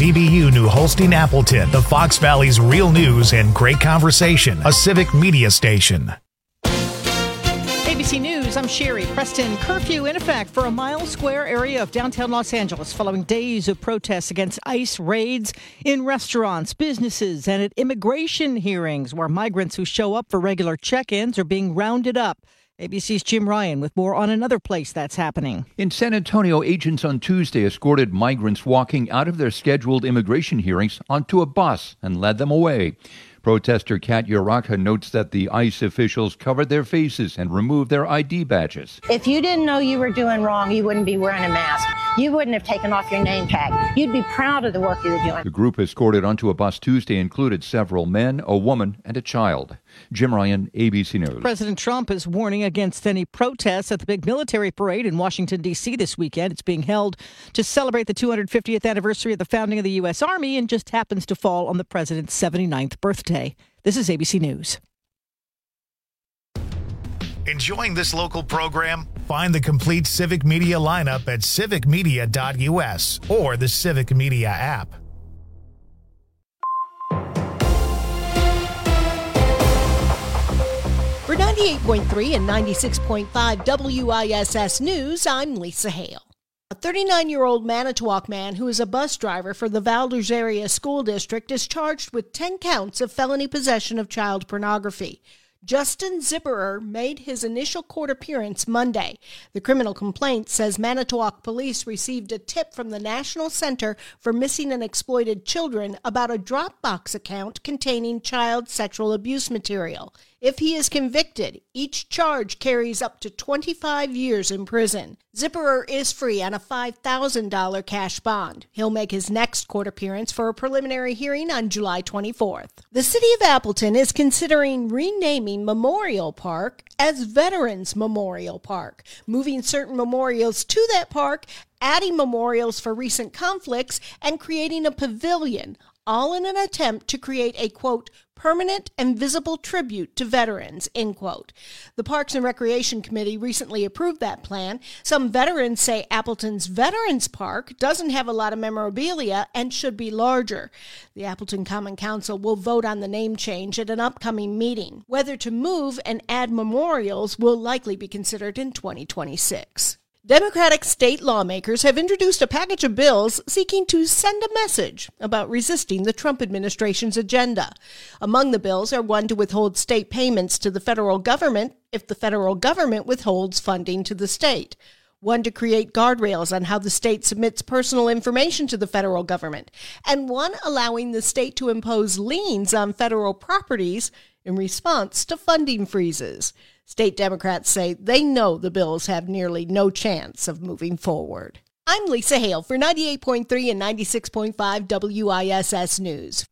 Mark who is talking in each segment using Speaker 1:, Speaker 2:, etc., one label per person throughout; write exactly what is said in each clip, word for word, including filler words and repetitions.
Speaker 1: Z B U New Holstein Appleton, the Fox Valley's real news and great conversation, a civic media station.
Speaker 2: A B C News, I'm Sherry. Preston, curfew in effect for a mile square area of downtown Los Angeles following days of protests against ICE raids in restaurants, businesses, and at immigration hearings where migrants who show up for regular check-ins are being rounded up. A B C's Jim Ryan with more on another place that's happening.
Speaker 3: In San Antonio, agents on Tuesday escorted migrants walking out of their scheduled immigration hearings onto a bus and led them away. Protester Kat Uraka notes that the ICE officials covered their faces and removed their I D badges.
Speaker 4: If you didn't know you were doing wrong, you wouldn't be wearing a mask. You wouldn't have taken off your name tag. You'd be proud of the work you were doing.
Speaker 3: The group escorted onto a bus Tuesday included several men, a woman, and a child. Jim Ryan, A B C News.
Speaker 2: President Trump is warning against any protests at the big military parade in Washington, D C this weekend. It's being held to celebrate the two hundred fiftieth anniversary of the founding of the U S. Army and just happens to fall on the president's seventy-ninth birthday. This is A B C News.
Speaker 1: Enjoying this local program? Find the complete Civic Media lineup at civic media dot u s or the Civic Media app.
Speaker 5: For ninety-eight point three and ninety-six point five W I S S News, I'm Lisa Hale. A thirty-nine-year-old Manitowoc man who is a bus driver for the Valdez Area School District is charged with ten counts of felony possession of child pornography. Justin Zipperer made his initial court appearance Monday. The criminal complaint says Manitowoc police received a tip from the National Center for Missing and Exploited Children about a Dropbox account containing child sexual abuse material. If he is convicted, each charge carries up to twenty-five years in prison. Zipperer is free on a five thousand dollars cash bond. He'll make his next court appearance for a preliminary hearing on July twenty-fourth. The city of Appleton is considering renaming Memorial Park as Veterans Memorial Park, moving certain memorials to that park, adding memorials for recent conflicts, and creating a pavilion, all in an attempt to create a, quote, permanent and visible tribute to veterans, end quote. The Parks and Recreation Committee recently approved that plan. Some veterans say Appleton's Veterans Park doesn't have a lot of memorabilia and should be larger. The Appleton Common Council will vote on the name change at an upcoming meeting. Whether to move and add memorials will likely be considered in twenty twenty-six. Democratic state lawmakers have introduced a package of bills seeking to send a message about resisting the Trump administration's agenda. Among the bills are one to withhold state payments to the federal government if the federal government withholds funding to the state, one to create guardrails on how the state submits personal information to the federal government, and one allowing the state to impose liens on federal properties in response to funding freezes. State Democrats say they know the bills have nearly no chance of moving forward. I'm Lisa Hale for ninety-eight point three and ninety-six point five W I S S News.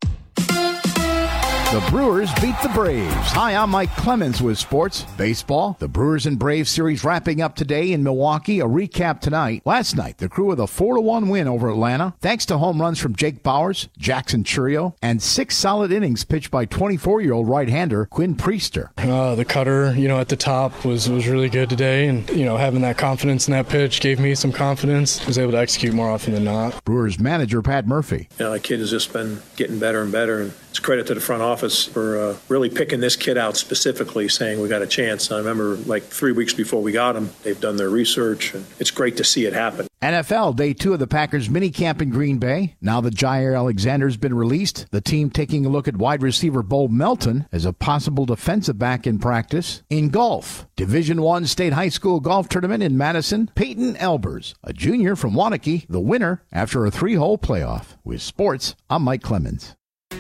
Speaker 6: The Brewers beat the Braves. Hi, I'm Mike Clemens with sports. Baseball, the Brewers and Braves series wrapping up today in Milwaukee. A recap tonight. Last night, the Crew with a four to one win over Atlanta, thanks to home runs from Jake Bowers, Jackson Chourio, and six solid innings pitched by twenty-four-year-old right-hander Quinn Priester.
Speaker 7: Uh, the cutter, you know, at the top was, was really good today, and, you know, having that confidence in that pitch gave me some confidence. Was able to execute more often than not.
Speaker 6: Brewers manager Pat Murphy.
Speaker 8: You know, the kid has just been getting better and better, and it's credit to the front office for uh, really picking this kid out specifically, saying we got a chance. I remember like three weeks before we got him, they've done their research, and it's great to see it happen.
Speaker 6: N F L, day two of the Packers minicamp in Green Bay. Now that Jair Alexander's been released, the team taking a look at wide receiver Bo Melton as a possible defensive back in practice. In golf, Division One State High School Golf Tournament in Madison, Peyton Elbers, a junior from Waunakee, the winner after a three-hole playoff. With sports, I'm Mike Clemens.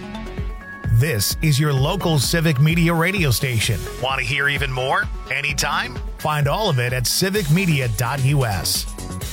Speaker 1: This is your local Civic Media radio station. Want to hear even more? Anytime? Find all of it at civic media dot u s.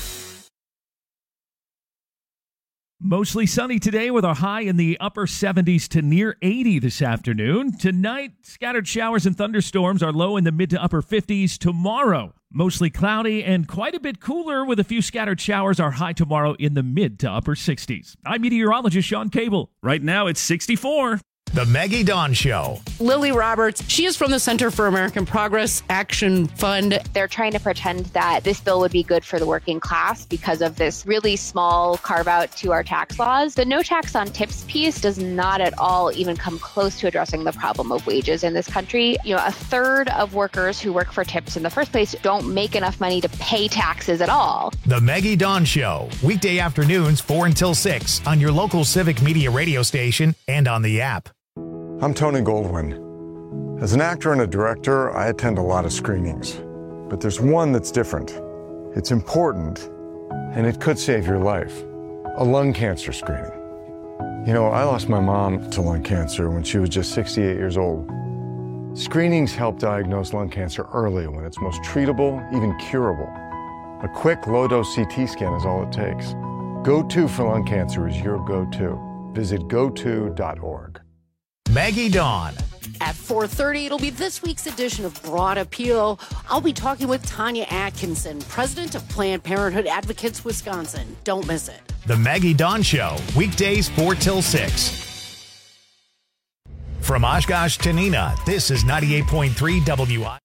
Speaker 9: Mostly sunny today with a high in the upper seventies to near eighty this afternoon. Tonight, scattered showers and thunderstorms are low in the mid to upper fifties. Tomorrow, mostly cloudy and quite a bit cooler with a few scattered showers. Our high tomorrow in the mid to upper sixties. I'm meteorologist Sean Cable. Right now, it's sixty-four.
Speaker 1: The Maggie Dawn Show.
Speaker 10: Lily Roberts, she is from the Center for American Progress Action Fund.
Speaker 11: They're trying to pretend that this bill would be good for the working class because of this really small carve out to our tax laws. The no tax on tips piece does not at all even come close to addressing the problem of wages in this country. You know, a third of workers who work for tips in the first place don't make enough money to pay taxes at all.
Speaker 1: The Maggie Dawn Show. Weekday afternoons, four until six on your local Civic Media radio station and on the app.
Speaker 12: I'm Tony Goldwyn. As an actor and a director, I attend a lot of screenings. But there's one that's different. It's important, and it could save your life. A lung cancer screening. You know, I lost my mom to lung cancer when she was just sixty-eight years old. Screenings help diagnose lung cancer early when it's most treatable, even curable. A quick, low-dose C T scan is all it takes. Go To for lung cancer is your go-to. Visit go to dot org.
Speaker 1: Maggie Dawn.
Speaker 10: At four thirty, it'll be this week's edition of Broad Appeal. I'll be talking with Tanya Atkinson, president of Planned Parenthood Advocates Wisconsin. Don't miss it.
Speaker 1: The Maggie Dawn Show, weekdays four till six. From Oshkosh to Neenah, this is ninety-eight point three W I.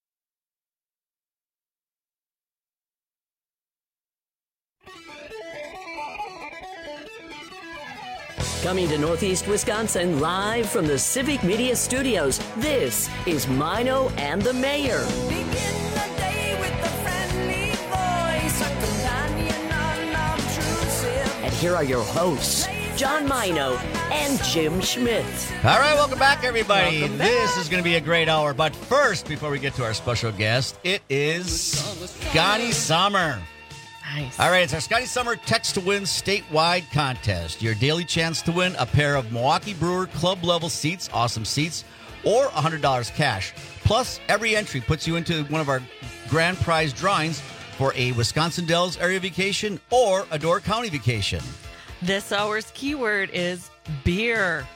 Speaker 13: Coming to Northeast Wisconsin, live from the Civic Media Studios, this is Mino and the Mayor. Begin the day with a friendly voice, a companion unobtrusive. And here are your hosts, John Mino and Jim Schmidt.
Speaker 14: All right, welcome back, everybody.
Speaker 13: Welcome back.
Speaker 14: This is going to be a great hour. But first, before we get to our special guest, it is Scotty Summer.
Speaker 10: Nice.
Speaker 14: All right, it's our Scotty Summer Text to Win statewide contest. Your daily chance to win a pair of Milwaukee Brewer club level seats, awesome seats, or one hundred dollars cash. Plus, every entry puts you into one of our grand prize drawings for a Wisconsin Dells area vacation or a Door County vacation.
Speaker 15: This hour's keyword is beer.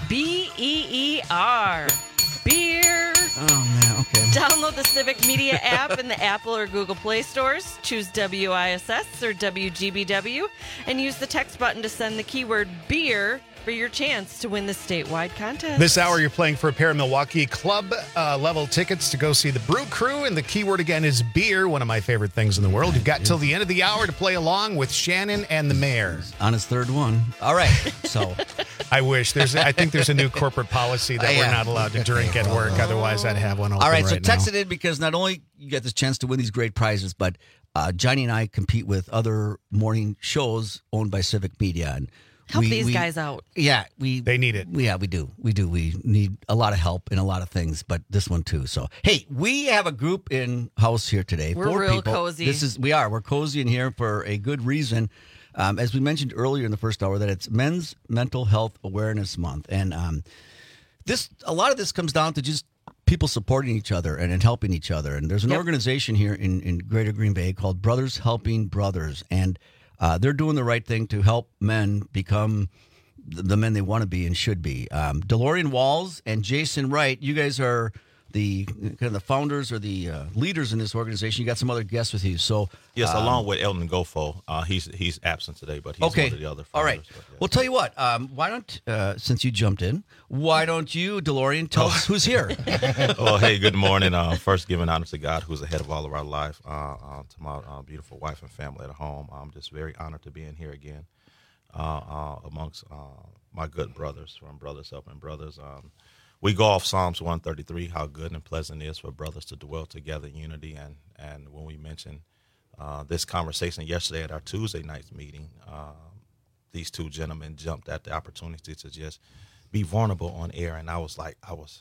Speaker 15: B E E R. Beer.
Speaker 14: Oh, man, okay.
Speaker 15: Download the Civic Media app in the Apple or Google Play stores. Choose W I S S or W G B W and use the text button to send the keyword beer for your chance to win the statewide contest.
Speaker 16: This hour, you're playing for a pair of Milwaukee Club uh, level tickets to go see the Brew Crew, and the keyword again is beer, one of my favorite things in the world. You've got till the end of the hour to play along with Shannon and the mayor.
Speaker 14: On his third one. All right, so...
Speaker 16: I wish. There's. I think there's a new corporate policy that
Speaker 14: Uh, yeah.
Speaker 16: we're not allowed to drink at work. Otherwise, I'd have one open
Speaker 14: All right,
Speaker 16: right
Speaker 14: so text
Speaker 16: now.
Speaker 14: it in because not only you get this chance to win these great prizes, but uh, Johnny and I compete with other morning shows owned by Civic Media. And
Speaker 15: Help
Speaker 14: we,
Speaker 15: these
Speaker 14: we-
Speaker 15: guys out.
Speaker 14: Yeah, we
Speaker 16: They need it.
Speaker 14: Yeah, we do. We do. We need a lot of help in a lot of things, but this one too. So, hey, we have a group in house here today.
Speaker 15: We're
Speaker 14: Four
Speaker 15: real
Speaker 14: people.
Speaker 15: cozy.
Speaker 14: This is we are. We're cozy in here for a good reason. Um, as we mentioned earlier in the first hour, that it's Men's Mental Health Awareness Month, and um, this a lot of this comes down to just people supporting each other and, and helping each other. And there's an
Speaker 15: Yep.
Speaker 14: organization here in, in Greater Green Bay called Brothers Helping Brothers, and uh, they're doing the right thing to help men become the, the men they want to be and should be. Um, DeLorean Walls and Jason Wright, you guys are the kind of the founders or the uh, leaders in this organization. You got some other guests with you, so
Speaker 17: Yes,
Speaker 14: um,
Speaker 17: along with Elton Gofo. Uh, he's he's absent today, but he's
Speaker 14: okay.
Speaker 17: one of the other founders.
Speaker 14: All right.
Speaker 17: But, yeah.
Speaker 14: Well, tell you what. Um, why don't uh, since you jumped in, why don't you, DeLorean, tell us who's here?
Speaker 17: Well, hey, good morning. Uh, first, giving honor to God, who's ahead of all of our life, uh, uh, to my uh, beautiful wife and family at home. I'm just very honored to be in here again uh, uh, amongst uh, my good brothers from Brothers Helping Brothers. Um, we go off Psalms one thirty-three, how good and pleasant it is for brothers to dwell together in unity. And, and when we mentioned uh, this conversation yesterday at our Tuesday night's meeting, uh, these two gentlemen jumped at the opportunity to just be vulnerable on air. And I was like, I was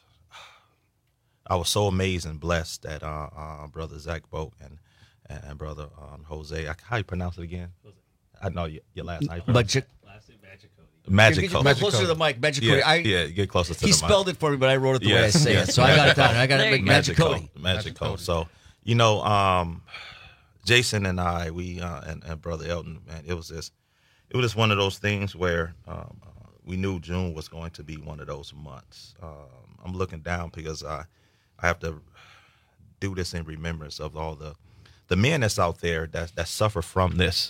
Speaker 17: I was so amazed and blessed that uh, uh, Brother Zach Boat and, and, and Brother um, Jose, I, how you pronounce it again? I know your, your last name.
Speaker 14: Magic.
Speaker 17: Magic
Speaker 14: Get, get closer to the mic. Magic
Speaker 17: Yeah,
Speaker 14: I,
Speaker 17: yeah, get closer to the
Speaker 14: He
Speaker 17: mic.
Speaker 14: spelled it for me, but I wrote it the way I
Speaker 17: Yes,
Speaker 14: say
Speaker 17: yes.
Speaker 14: it. So I got it down. I got
Speaker 15: There
Speaker 14: it.
Speaker 15: you go.
Speaker 14: Magic
Speaker 17: Magic
Speaker 14: Cody.
Speaker 17: Code. Magic Code. So, you know, um, Jason and I, we uh, and, and Brother Elton, man, it was just, it was just one of those things where um, uh, we knew June was going to be one of those months. Um, I'm looking down because I, I have to do this in remembrance of all the, the men that's out there that that suffer from this,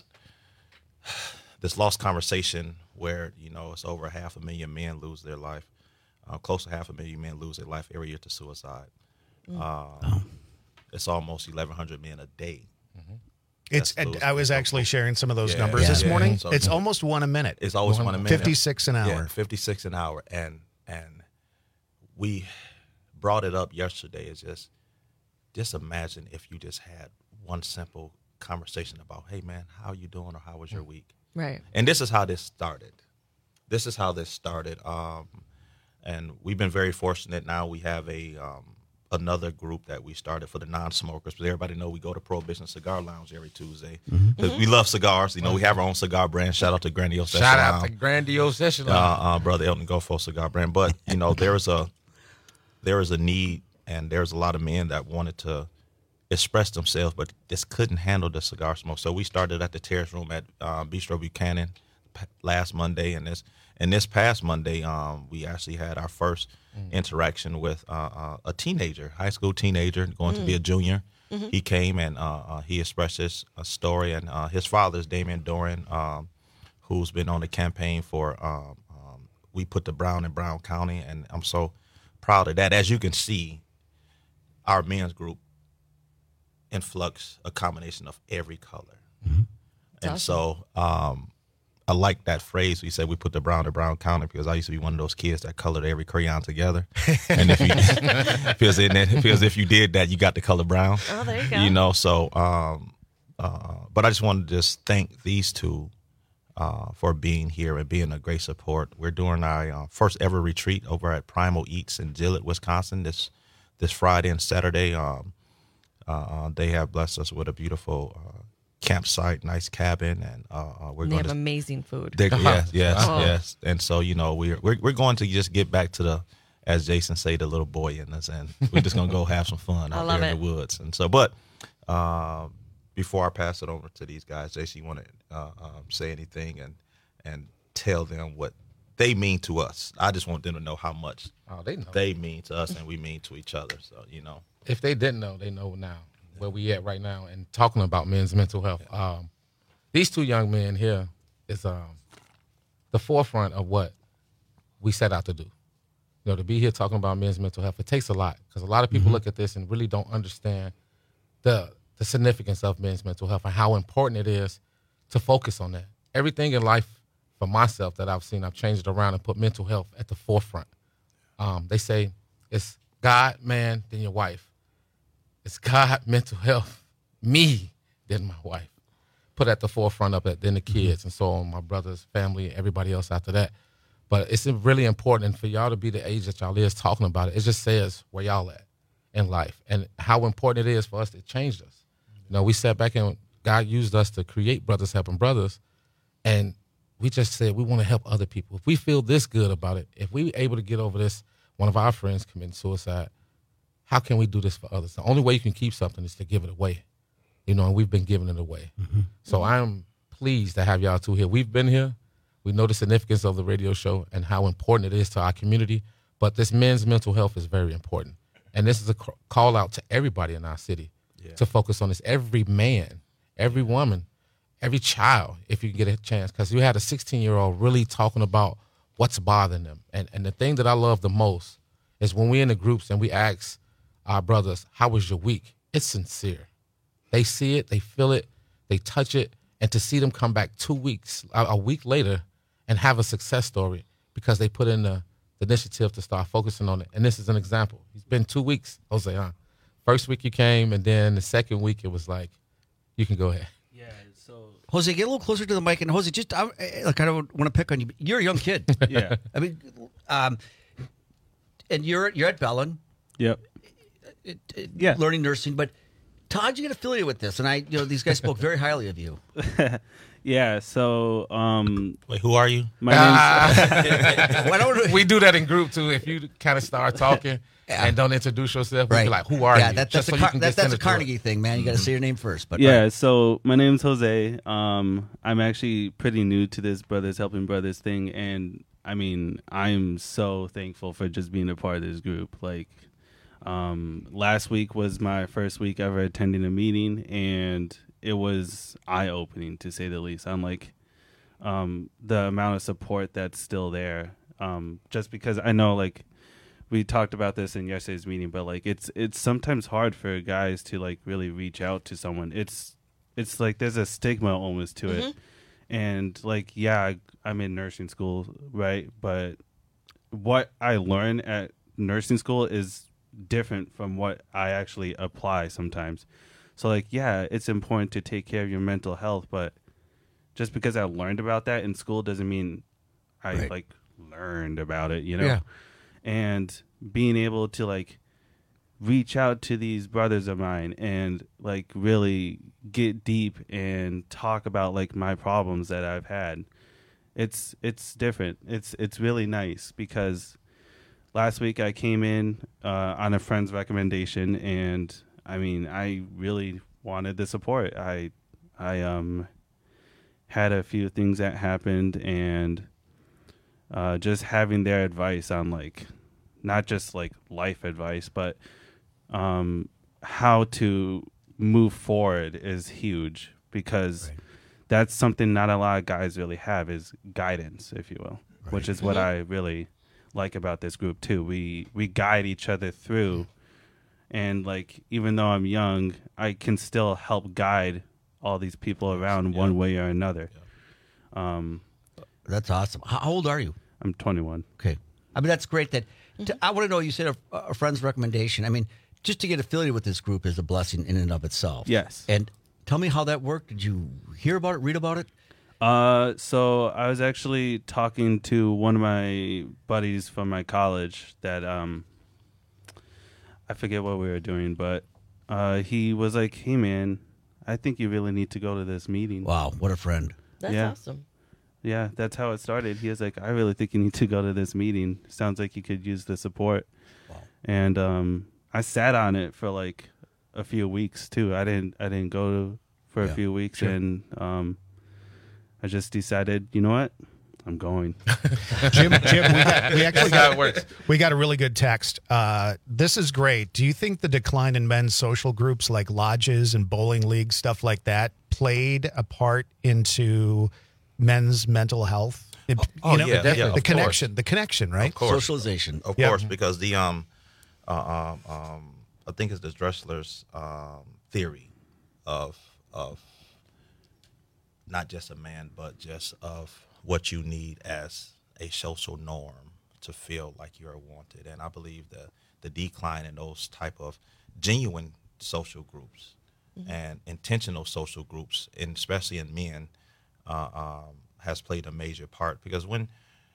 Speaker 17: this lost conversation where, you know, it's over half a million men lose their life Uh, close to half a million men lose their life every year to suicide.
Speaker 2: Mm.
Speaker 17: Um,
Speaker 14: oh.
Speaker 17: It's almost eleven hundred men a day.
Speaker 16: Mm-hmm. It's.
Speaker 17: That's
Speaker 16: I was actually sharing some of those
Speaker 17: Yeah,
Speaker 16: numbers
Speaker 17: yeah,
Speaker 16: this
Speaker 17: yeah.
Speaker 16: morning.
Speaker 17: So-
Speaker 16: It's almost one a minute.
Speaker 17: It's always one, a minute.
Speaker 16: fifty-six an hour.
Speaker 17: Yeah, fifty-six an hour. And and we brought it up yesterday. It's just just imagine if you just had one simple conversation about, hey man, how you doing, or how was your week?
Speaker 15: Right.
Speaker 17: And this is how this started. This is how this started. Um, and we've been very fortunate. Now we have a um, another group that we started for the non-smokers. But everybody know we go to Prohibition Cigar Lounge every Tuesday because
Speaker 18: Mhm.
Speaker 17: we love cigars. You know, we have our own cigar brand. Shout out to Grandiose Session
Speaker 18: Shout out
Speaker 17: Lounge.
Speaker 18: to Grandiose Session
Speaker 17: uh,
Speaker 18: Lounge.
Speaker 17: uh, brother Elton Gofo cigar brand. But you know, there is a there is a need, and there's a lot of men that wanted to express themselves, but just couldn't handle the cigar smoke. So we started at the Terrace Room at uh, Bistro Buchanan p- last Monday, and this and this past Monday, um, we actually had our first mm. interaction with uh, uh, a teenager, high school teenager, going mm. to be a junior. Mm-hmm. He came and uh, uh, he expressed his uh, story, and uh, his father is Damian Doran, um, who's been on the campaign for um, um, we put the brown in Brown County, and I'm so proud of that. As you can see, our men's group influx a combination of every color. Mm-hmm. And awesome. so um, I like that phrase. We said we put the brown in Brown County because I used to be one of those kids that colored every crayon together. And if you feels in that feels if you did that, you got the color brown.
Speaker 15: Oh, there you go.
Speaker 17: You know, so um, uh, but I just wanted to just thank these two uh, for being here and being a great support. We're doing our uh, first ever retreat over at Primal Eats in Gillett, Wisconsin this this Friday and Saturday. Um, uh, they have blessed us with a beautiful uh, campsite, nice cabin, and uh, uh, we're
Speaker 15: they
Speaker 17: going
Speaker 15: have
Speaker 17: to
Speaker 15: amazing food.
Speaker 17: they- yes, yes,
Speaker 15: Oh.
Speaker 17: yes. And so you know we're, we're we're going to just get back to the, as Jason say, the little boy in us, and we're just gonna go have some fun
Speaker 15: I
Speaker 17: out
Speaker 15: love
Speaker 17: there in
Speaker 15: it.
Speaker 17: the woods. And so, but uh, before I pass it over to these guys, Jason, you want to uh, um, say anything and and tell them what they mean to us? I just want them to know how much
Speaker 18: Oh, they know.
Speaker 17: they mean to us and we mean to each other. So you know.
Speaker 18: If they didn't know, they know now where we at right now. And talking about men's mental health, um, these two young men here is um, the forefront of what we set out to do. You know, to be here talking about men's mental health, it takes a lot because a lot of people
Speaker 14: Mhm.
Speaker 18: look at this and really don't understand the the significance of men's mental health and how important it is to focus on that. Everything in life for myself that I've seen, I've changed it around and put mental health at the forefront. Um, they say it's God, man, then your wife. It's God, mental health, me, then my wife. Put at the forefront of it, then the kids, and so on, my brother's family, everybody else after that. But it's really important for y'all to be the age that y'all is talking about it. It just says where y'all at in life and how important it is for us to change this. You know, we sat back and God used us to create Brothers Helping Brothers, and we just said we want to help other people. If we feel this good about it, if we able to get over this, one of our friends committing suicide, how can we do this for others? The only way you can keep something is to give it away. You know, and we've been giving it away. Mm-hmm. So I'm pleased to have y'all two here. We've been here. We know the significance of the radio show and how important it is to our community. But this men's mental health is very important. And this is a call out to everybody in our city yeah. to focus on this. Every man, every woman, every child, if you get a chance. Because you had a sixteen-year-old really talking about what's bothering them. And, and the thing that I love the most is when we're in the groups and we ask our brothers, how was your week? It's sincere. They see it, they feel it, they touch it, and to see them come back two weeks, a, a week later, and have a success story because they put in the, the initiative to start focusing on it. And this is an example. It's been two weeks, Jose, huh? First week you came, and then the second week it was like, you can go ahead.
Speaker 14: Yeah, so Jose, get a little closer to the mic, and Jose, just I, like I don't want to pick on you, but you're a young kid.
Speaker 19: Yeah,
Speaker 14: I mean, um, and you're you're at Bellin.
Speaker 19: Yep.
Speaker 14: It, it,
Speaker 19: Yeah.
Speaker 14: learning nursing, but how'd you get affiliated with this? And I, you know, these guys spoke very highly of you.
Speaker 19: Yeah, so um
Speaker 17: wait, who are you?
Speaker 19: My name's
Speaker 18: Why don't we do that in group too? If you kind of start talking
Speaker 14: Yeah.
Speaker 18: and don't introduce yourself, we
Speaker 14: Right.
Speaker 18: be like, "Who are
Speaker 14: yeah,
Speaker 18: you?"
Speaker 14: That,
Speaker 18: Just
Speaker 14: that's
Speaker 18: so
Speaker 14: a,
Speaker 18: you
Speaker 14: Car-
Speaker 18: can
Speaker 14: that,
Speaker 18: get
Speaker 14: that's a
Speaker 18: into it.
Speaker 14: Carnegie thing, man. You got to say your name first. But
Speaker 19: yeah,
Speaker 14: right.
Speaker 19: so my name's Jose. Um, I'm actually pretty new to this Brothers Helping Brothers thing, and I mean, I'm so thankful for just being a part of this group. Like, um, last week was my first week ever attending a meeting, and it was eye-opening to say the least. I'm like, um, the amount of support that's still there, um, just because I know, like, we talked about this in yesterday's meeting, but like it's it's sometimes hard for guys to like really reach out to someone. It's it's like there's a stigma almost to
Speaker 15: Mm-hmm.
Speaker 19: it, and like yeah, I, I'm in nursing school, right? But what I learn at nursing school is different from what I actually apply sometimes. So like yeah, it's important to take care of your mental health, but just because I learned about that in school doesn't mean I
Speaker 14: Right.
Speaker 19: like learned about it, you know?
Speaker 14: Yeah.
Speaker 19: And being able to like reach out to these brothers of mine and like really get deep and talk about like my problems that I've had. It's it's different. It's it's really nice because last week I came in uh, on a friend's recommendation, and I mean I really wanted the support. I I um had a few things that happened, and uh, just having their advice on like not just like life advice, but um, how to move forward is huge because right. that's something not a lot of guys really have is guidance, if you will, right. which is what mm-hmm. I really like about this group too. We we guide each other through, and like even though I'm young, I can still help guide all these people around yeah. one way or another. Yeah. Um,
Speaker 14: that's awesome. How old are you?
Speaker 19: I'm twenty-one.
Speaker 14: Okay. I mean, that's great. That to, I want to know, you said a, a friend's recommendation. I mean, just to get affiliated with this group is a blessing in and of itself.
Speaker 19: Yes.
Speaker 14: And tell me how that worked. Did you hear about it, read about it?
Speaker 19: Uh, so I was actually talking to one of my buddies from my college that, um, I forget what we were doing, but uh, he was like, hey, man, I think you really need to go to this meeting.
Speaker 14: Wow, what a friend.
Speaker 15: That's
Speaker 19: yeah.
Speaker 15: awesome.
Speaker 19: Yeah, that's how it started. He was like, I really think you need to go to this meeting. Sounds like you could use the support. Wow. And um, I sat on it for like a few weeks too. I didn't I didn't go for a
Speaker 14: yeah,
Speaker 19: few weeks
Speaker 14: sure.
Speaker 19: and um, I just decided, you know what? I'm going.
Speaker 16: Jim, Jim, we, got, we actually
Speaker 17: That's how
Speaker 16: got,
Speaker 17: it works.
Speaker 16: we got a really good text. Uh, this is great. Do you think the decline in men's social groups like lodges and bowling leagues, stuff like that, played a part into men's mental health? It,
Speaker 17: oh,
Speaker 16: you know,
Speaker 17: yeah,
Speaker 16: the,
Speaker 17: yeah,
Speaker 16: the
Speaker 17: of
Speaker 16: connection,
Speaker 17: course.
Speaker 16: the connection, right?
Speaker 17: Of course.
Speaker 14: Socialization.
Speaker 17: Of
Speaker 16: Yeah.
Speaker 17: course, because the, um, uh, um, um, I think it's the Dressler's um, theory of, of not just a man, but just of what you need as a social norm to feel like you're wanted. And I believe the, the decline in those type of genuine social groups mm-hmm. and intentional social groups, and especially in men, uh, um, has played a major part. Because when,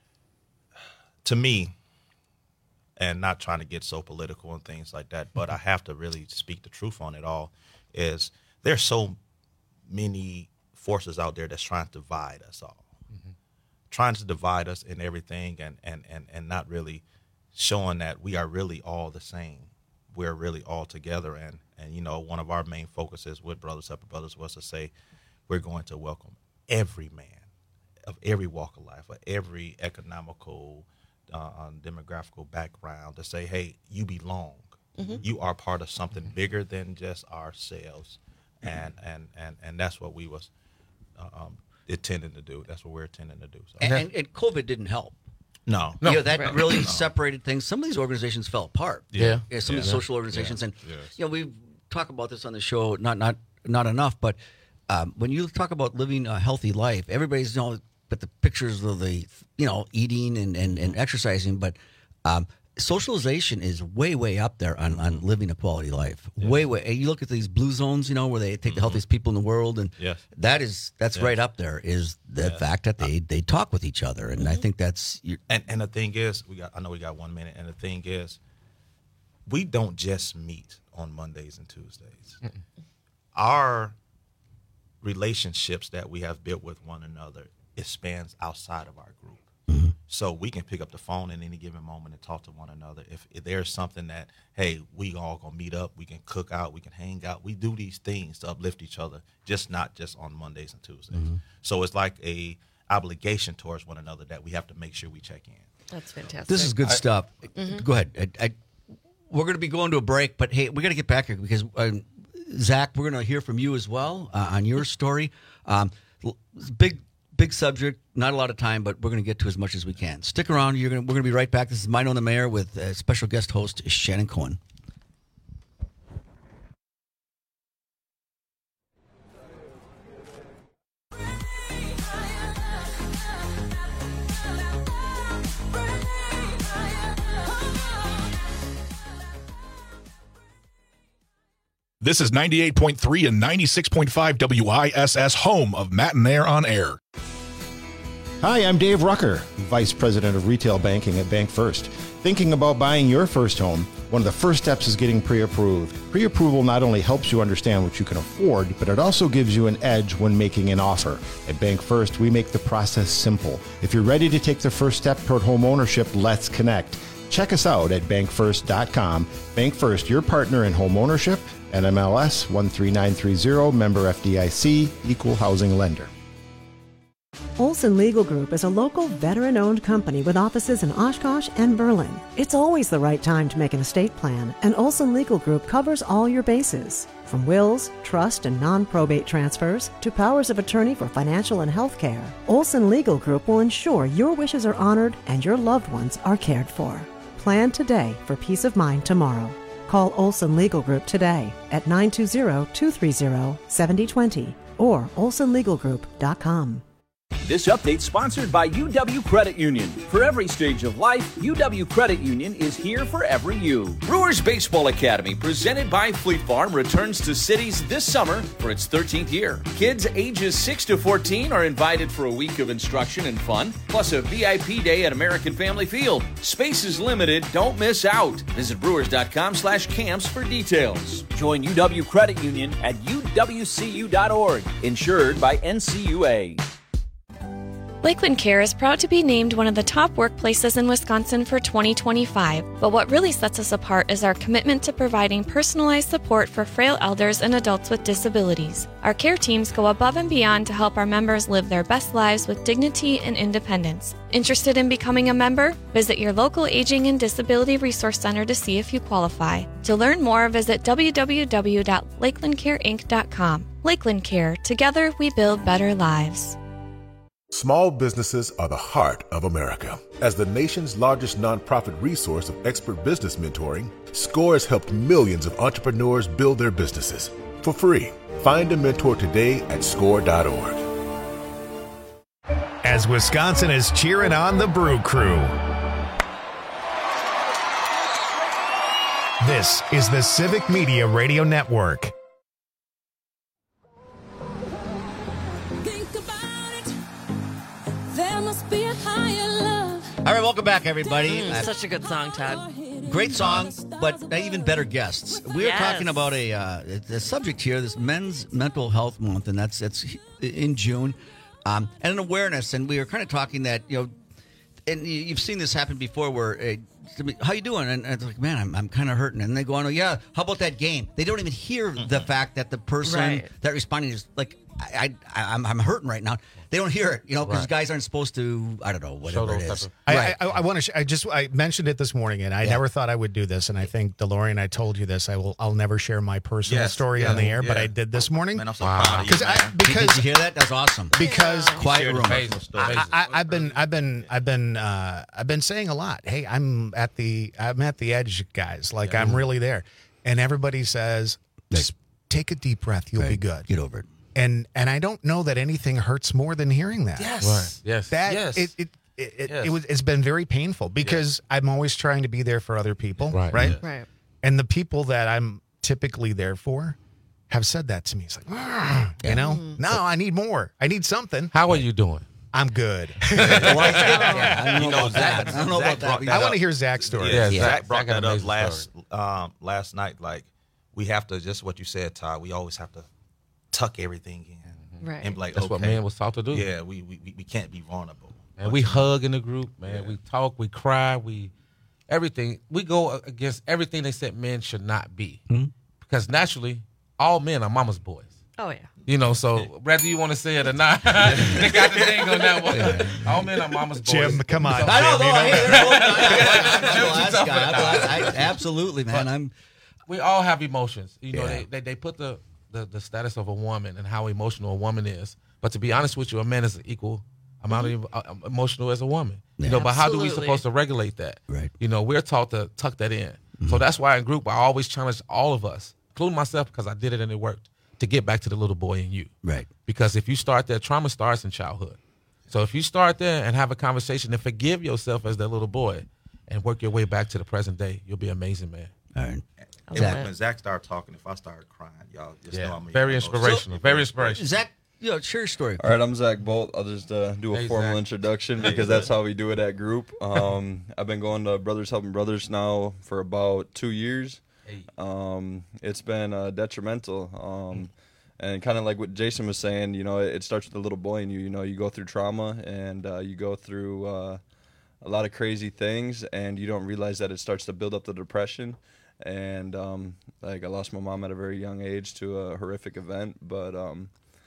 Speaker 17: to me, and not trying to get so political and things like that, but I have to really speak the truth on it all, is there's so many forces out there that's trying to divide us all. Mm-hmm. Trying to divide us in everything and, and, and, and not really showing that we are really all the same. We're really all together. And, and you know, one of our main focuses with Brothers Helping Brothers was to say we're going to welcome every man of every walk of life, of every economical, uh, demographical background, to say, hey, you belong. Mm-hmm. You are part of something mm-hmm. bigger than just ourselves. And, and, and, and that's what we was uh, um, intending to do. That's what we're intending to do. So.
Speaker 14: And, and, and COVID didn't help.
Speaker 17: No.
Speaker 14: no. You know, that
Speaker 15: right.
Speaker 14: really
Speaker 17: no.
Speaker 14: separated things. Some of these organizations fell apart.
Speaker 17: Yeah.
Speaker 14: yeah some
Speaker 17: yeah.
Speaker 14: of the social organizations.
Speaker 17: Yeah.
Speaker 14: And,
Speaker 17: yes.
Speaker 14: you know, we talk about this on the show, not not not enough, but um, when you talk about living a healthy life, everybody's, you know, but the pictures of the, you know, eating and, and, and exercising, but um, socialization is way, way up there on, on living a quality life. Yeah. Way, way. And you look at these blue zones, you know, where they take mm-hmm. the healthiest people in the world, and
Speaker 17: yes.
Speaker 14: that is that's yes. right up there. Is the
Speaker 17: yes.
Speaker 14: fact that they, they talk with each other, and mm-hmm. I think that's your,
Speaker 17: and and the thing is, we got I know we got one minute, and the thing is, we don't just meet on Mondays and Tuesdays. Mm-mm. Our relationships that we have built with one another, it spans outside of our group. Mm-hmm. So we can pick up the phone at any given moment and talk to one another. If, if there's something that, hey, we all gonna meet up, we can cook out, we can hang out. We do these things to uplift each other, just not just on Mondays and Tuesdays. Mm-hmm. So it's like a obligation towards one another that we have to make sure we check in.
Speaker 15: That's fantastic.
Speaker 14: This is good
Speaker 17: I,
Speaker 14: stuff.
Speaker 15: Mm-hmm.
Speaker 14: Go ahead. I, I, we're going to be going to a break, but hey, we got to get back here because uh, Zach, we're going to hear from you as well uh, on your story. Um, big. big subject, not a lot of time, but we're going to get to as much as we can. Stick around. You're gonna, we're going to be right back. This is Mine on the Mayor with uh, special guest host Shannon Cohen.
Speaker 20: This is ninety-eight point three and ninety-six point five W I S S, home of Matt and Mayor on Air.
Speaker 21: Hi, I'm Dave Rucker, Vice President of Retail Banking at Bank First. Thinking about buying your first home, one of the first steps is getting pre-approved. Pre-approval not only helps you understand what you can afford, but it also gives you an edge when making an offer. At Bank First, we make the process simple. If you're ready to take the first step toward home ownership, let's connect. Check us out at bank first dot com. Bank First, your partner in home ownership. N M L S one three nine three zero, member F D I C, equal housing lender.
Speaker 22: Olson Legal Group is a local veteran-owned company with offices in Oshkosh and Berlin. It's always the right time to make an estate plan, and Olson Legal Group covers all your bases. From wills, trust, and non-probate transfers to powers of attorney for financial and health care, Olson Legal Group will ensure your wishes are honored and your loved ones are cared for. Plan today for peace of mind tomorrow. Call Olson Legal Group today at nine two zero, two three zero, seven zero two zero or olson legal group dot com.
Speaker 23: This update sponsored by U W Credit Union. For every stage of life, U W Credit Union is here for every you. Brewers Baseball Academy, presented by Fleet Farm, returns to cities this summer for its thirteenth year. Kids ages six to fourteen are invited for a week of instruction and fun, plus a V I P day at American Family Field. Space is limited. Don't miss out. Visit brewers.com slash camps for details. Join U W Credit Union at U W C U dot org. Insured by N C U A.
Speaker 24: Lakeland Care is proud to be named one of the top workplaces in Wisconsin for twenty twenty-five, but what really sets us apart is our commitment to providing personalized support for frail elders and adults with disabilities. Our care teams go above and beyond to help our members live their best lives with dignity and independence. Interested in becoming a member? Visit your local Aging and Disability Resource Center to see if you qualify. To learn more, visit w w w dot lakeland care inc dot com. Lakeland Care. Together, we build better lives.
Speaker 25: Small businesses are the heart of America. As the nation's largest nonprofit resource of expert business mentoring, SCORE has helped millions of entrepreneurs build their businesses for free. Find a mentor today at score dot org.
Speaker 1: As Wisconsin is cheering on the Brew Crew. This is the Civic Media Radio Network.
Speaker 14: All right, welcome back, everybody.
Speaker 15: Mm,
Speaker 14: Uh,
Speaker 15: such a good song, Todd.
Speaker 14: Great song, but even better guests. We're
Speaker 15: Yes.
Speaker 14: talking about a uh, the subject here, this Men's Mental Health Month, and that's that's in June, um, and an awareness. And we were kind of talking that you know, and you- you've seen this happen before, where uh, how you doing? And it's like, man, I'm I'm kind of hurting. And they go on, oh, yeah, how about that game? They don't even hear the fact that the person
Speaker 15: Right.
Speaker 14: that responding is like, I, I I'm I'm hurting right now. They don't hear it, you know, because
Speaker 16: Right.
Speaker 14: guys aren't supposed to. I don't know, whatever it is.
Speaker 16: I,
Speaker 14: Right.
Speaker 16: I, I want to. Sh- I just I mentioned it this morning, and I
Speaker 14: Yeah.
Speaker 16: never thought I would do this. And I think DeLorean, I told you this. I will. I'll never share my personal
Speaker 14: Yes,
Speaker 16: story
Speaker 14: yeah,
Speaker 16: on the air, but
Speaker 14: yeah.
Speaker 16: I did this morning.
Speaker 17: Man, I'm so proud of you,
Speaker 16: Because I
Speaker 17: man.
Speaker 16: because
Speaker 14: Did you hear that? That's awesome.
Speaker 16: because
Speaker 14: Quiet
Speaker 17: shared
Speaker 14: room.
Speaker 17: amazing story.
Speaker 16: I, I, I've been I've been I've been uh, I've been saying a lot. Hey, I'm at the I'm at the edge, guys. Like I'm really there, and everybody says just take a deep breath. You'll be good.
Speaker 14: Get over it.
Speaker 16: And and I don't know that anything hurts more than hearing that.
Speaker 18: Yes. Right. Yes.
Speaker 16: That
Speaker 18: Yes.
Speaker 16: it it it, it,
Speaker 18: Yes.
Speaker 16: it was it's been very painful because I'm always trying to be there for other people,
Speaker 18: Right.
Speaker 16: right?
Speaker 18: Yes.
Speaker 15: Right.
Speaker 16: And the people that I'm typically there for have said that to me. It's like, "Ah," you know, no, I need more. I need something.
Speaker 18: How are you doing?
Speaker 16: I'm good.
Speaker 14: Yeah, I don't
Speaker 17: You
Speaker 14: know
Speaker 17: know,
Speaker 14: about that.
Speaker 17: Zach-
Speaker 14: I don't know
Speaker 17: Zach
Speaker 14: about
Speaker 17: brought
Speaker 14: that.
Speaker 17: that
Speaker 16: I want to
Speaker 17: up.
Speaker 16: hear Zach's story.
Speaker 17: Yeah,
Speaker 18: Yeah,
Speaker 17: Zach
Speaker 18: Zach-
Speaker 17: brought
Speaker 18: Zach got
Speaker 17: that
Speaker 18: an
Speaker 17: up
Speaker 18: amazing
Speaker 17: last um, last night. Like we have to, just what you said, Todd. We always have to tuck everything in
Speaker 15: Right.
Speaker 17: and be like,
Speaker 18: That's
Speaker 17: okay,
Speaker 18: what men was taught to do.
Speaker 17: Yeah, we we, we- we can't be vulnerable.
Speaker 18: And we hug in the group, man. We talk, we cry, we everything. We go against everything they said men should not be. Because naturally, all men are mama's boys.
Speaker 15: Oh, yeah.
Speaker 18: You know, so whether you want to say it or not, they got the thing on that one. All men are mama's boys.
Speaker 16: Jim, come on.
Speaker 14: I know,
Speaker 16: Jim,
Speaker 14: though.
Speaker 16: you know?
Speaker 14: Hey, they're both- I'm a blessed guy. I'm blessed. I- Absolutely, man. I'm.
Speaker 18: We all have emotions. You know,
Speaker 14: Yeah.
Speaker 18: they, they they put the, the the status of a woman and how emotional a woman is But to be honest with you, a man is an equal amount of uh, emotional as a woman.
Speaker 14: Yeah.
Speaker 18: You know, but how do we
Speaker 15: Absolutely.
Speaker 18: supposed to regulate that?
Speaker 14: Right.
Speaker 18: You know, we're taught to tuck that in. So that's why in group I always challenge all of us, including myself, because I did it and it worked, to get back to the little boy in you.
Speaker 14: Right.
Speaker 18: Because if you start there, trauma starts in childhood. So if you start there and have a conversation and forgive yourself as that little boy and work your way back to the present day, you'll be amazing, man.
Speaker 14: All right.
Speaker 17: And
Speaker 14: Zach.
Speaker 17: when Zach started talking, if I started crying, y'all just
Speaker 18: Yeah.
Speaker 17: know I'm
Speaker 18: Very
Speaker 17: I'm
Speaker 18: inspirational.
Speaker 17: so-
Speaker 18: Very inspirational.
Speaker 14: Zach, you know, share your story.
Speaker 3: All right, I'm Zach Bolt. I'll just uh, do a
Speaker 18: Hey,
Speaker 3: formal
Speaker 18: Zach.
Speaker 3: introduction because that's how we do it at group. Um, I've been going to Brothers Helping Brothers now for about two years. Um, it's been uh, detrimental. Um, and kind of like what Jason was saying, you know, it, it starts with the little boy in you. You know, you go through trauma and uh, you go through uh, a lot of crazy things, and you don't realize that it starts to build up the depression. And um, like I lost my mom at a very young age to a horrific event, but um,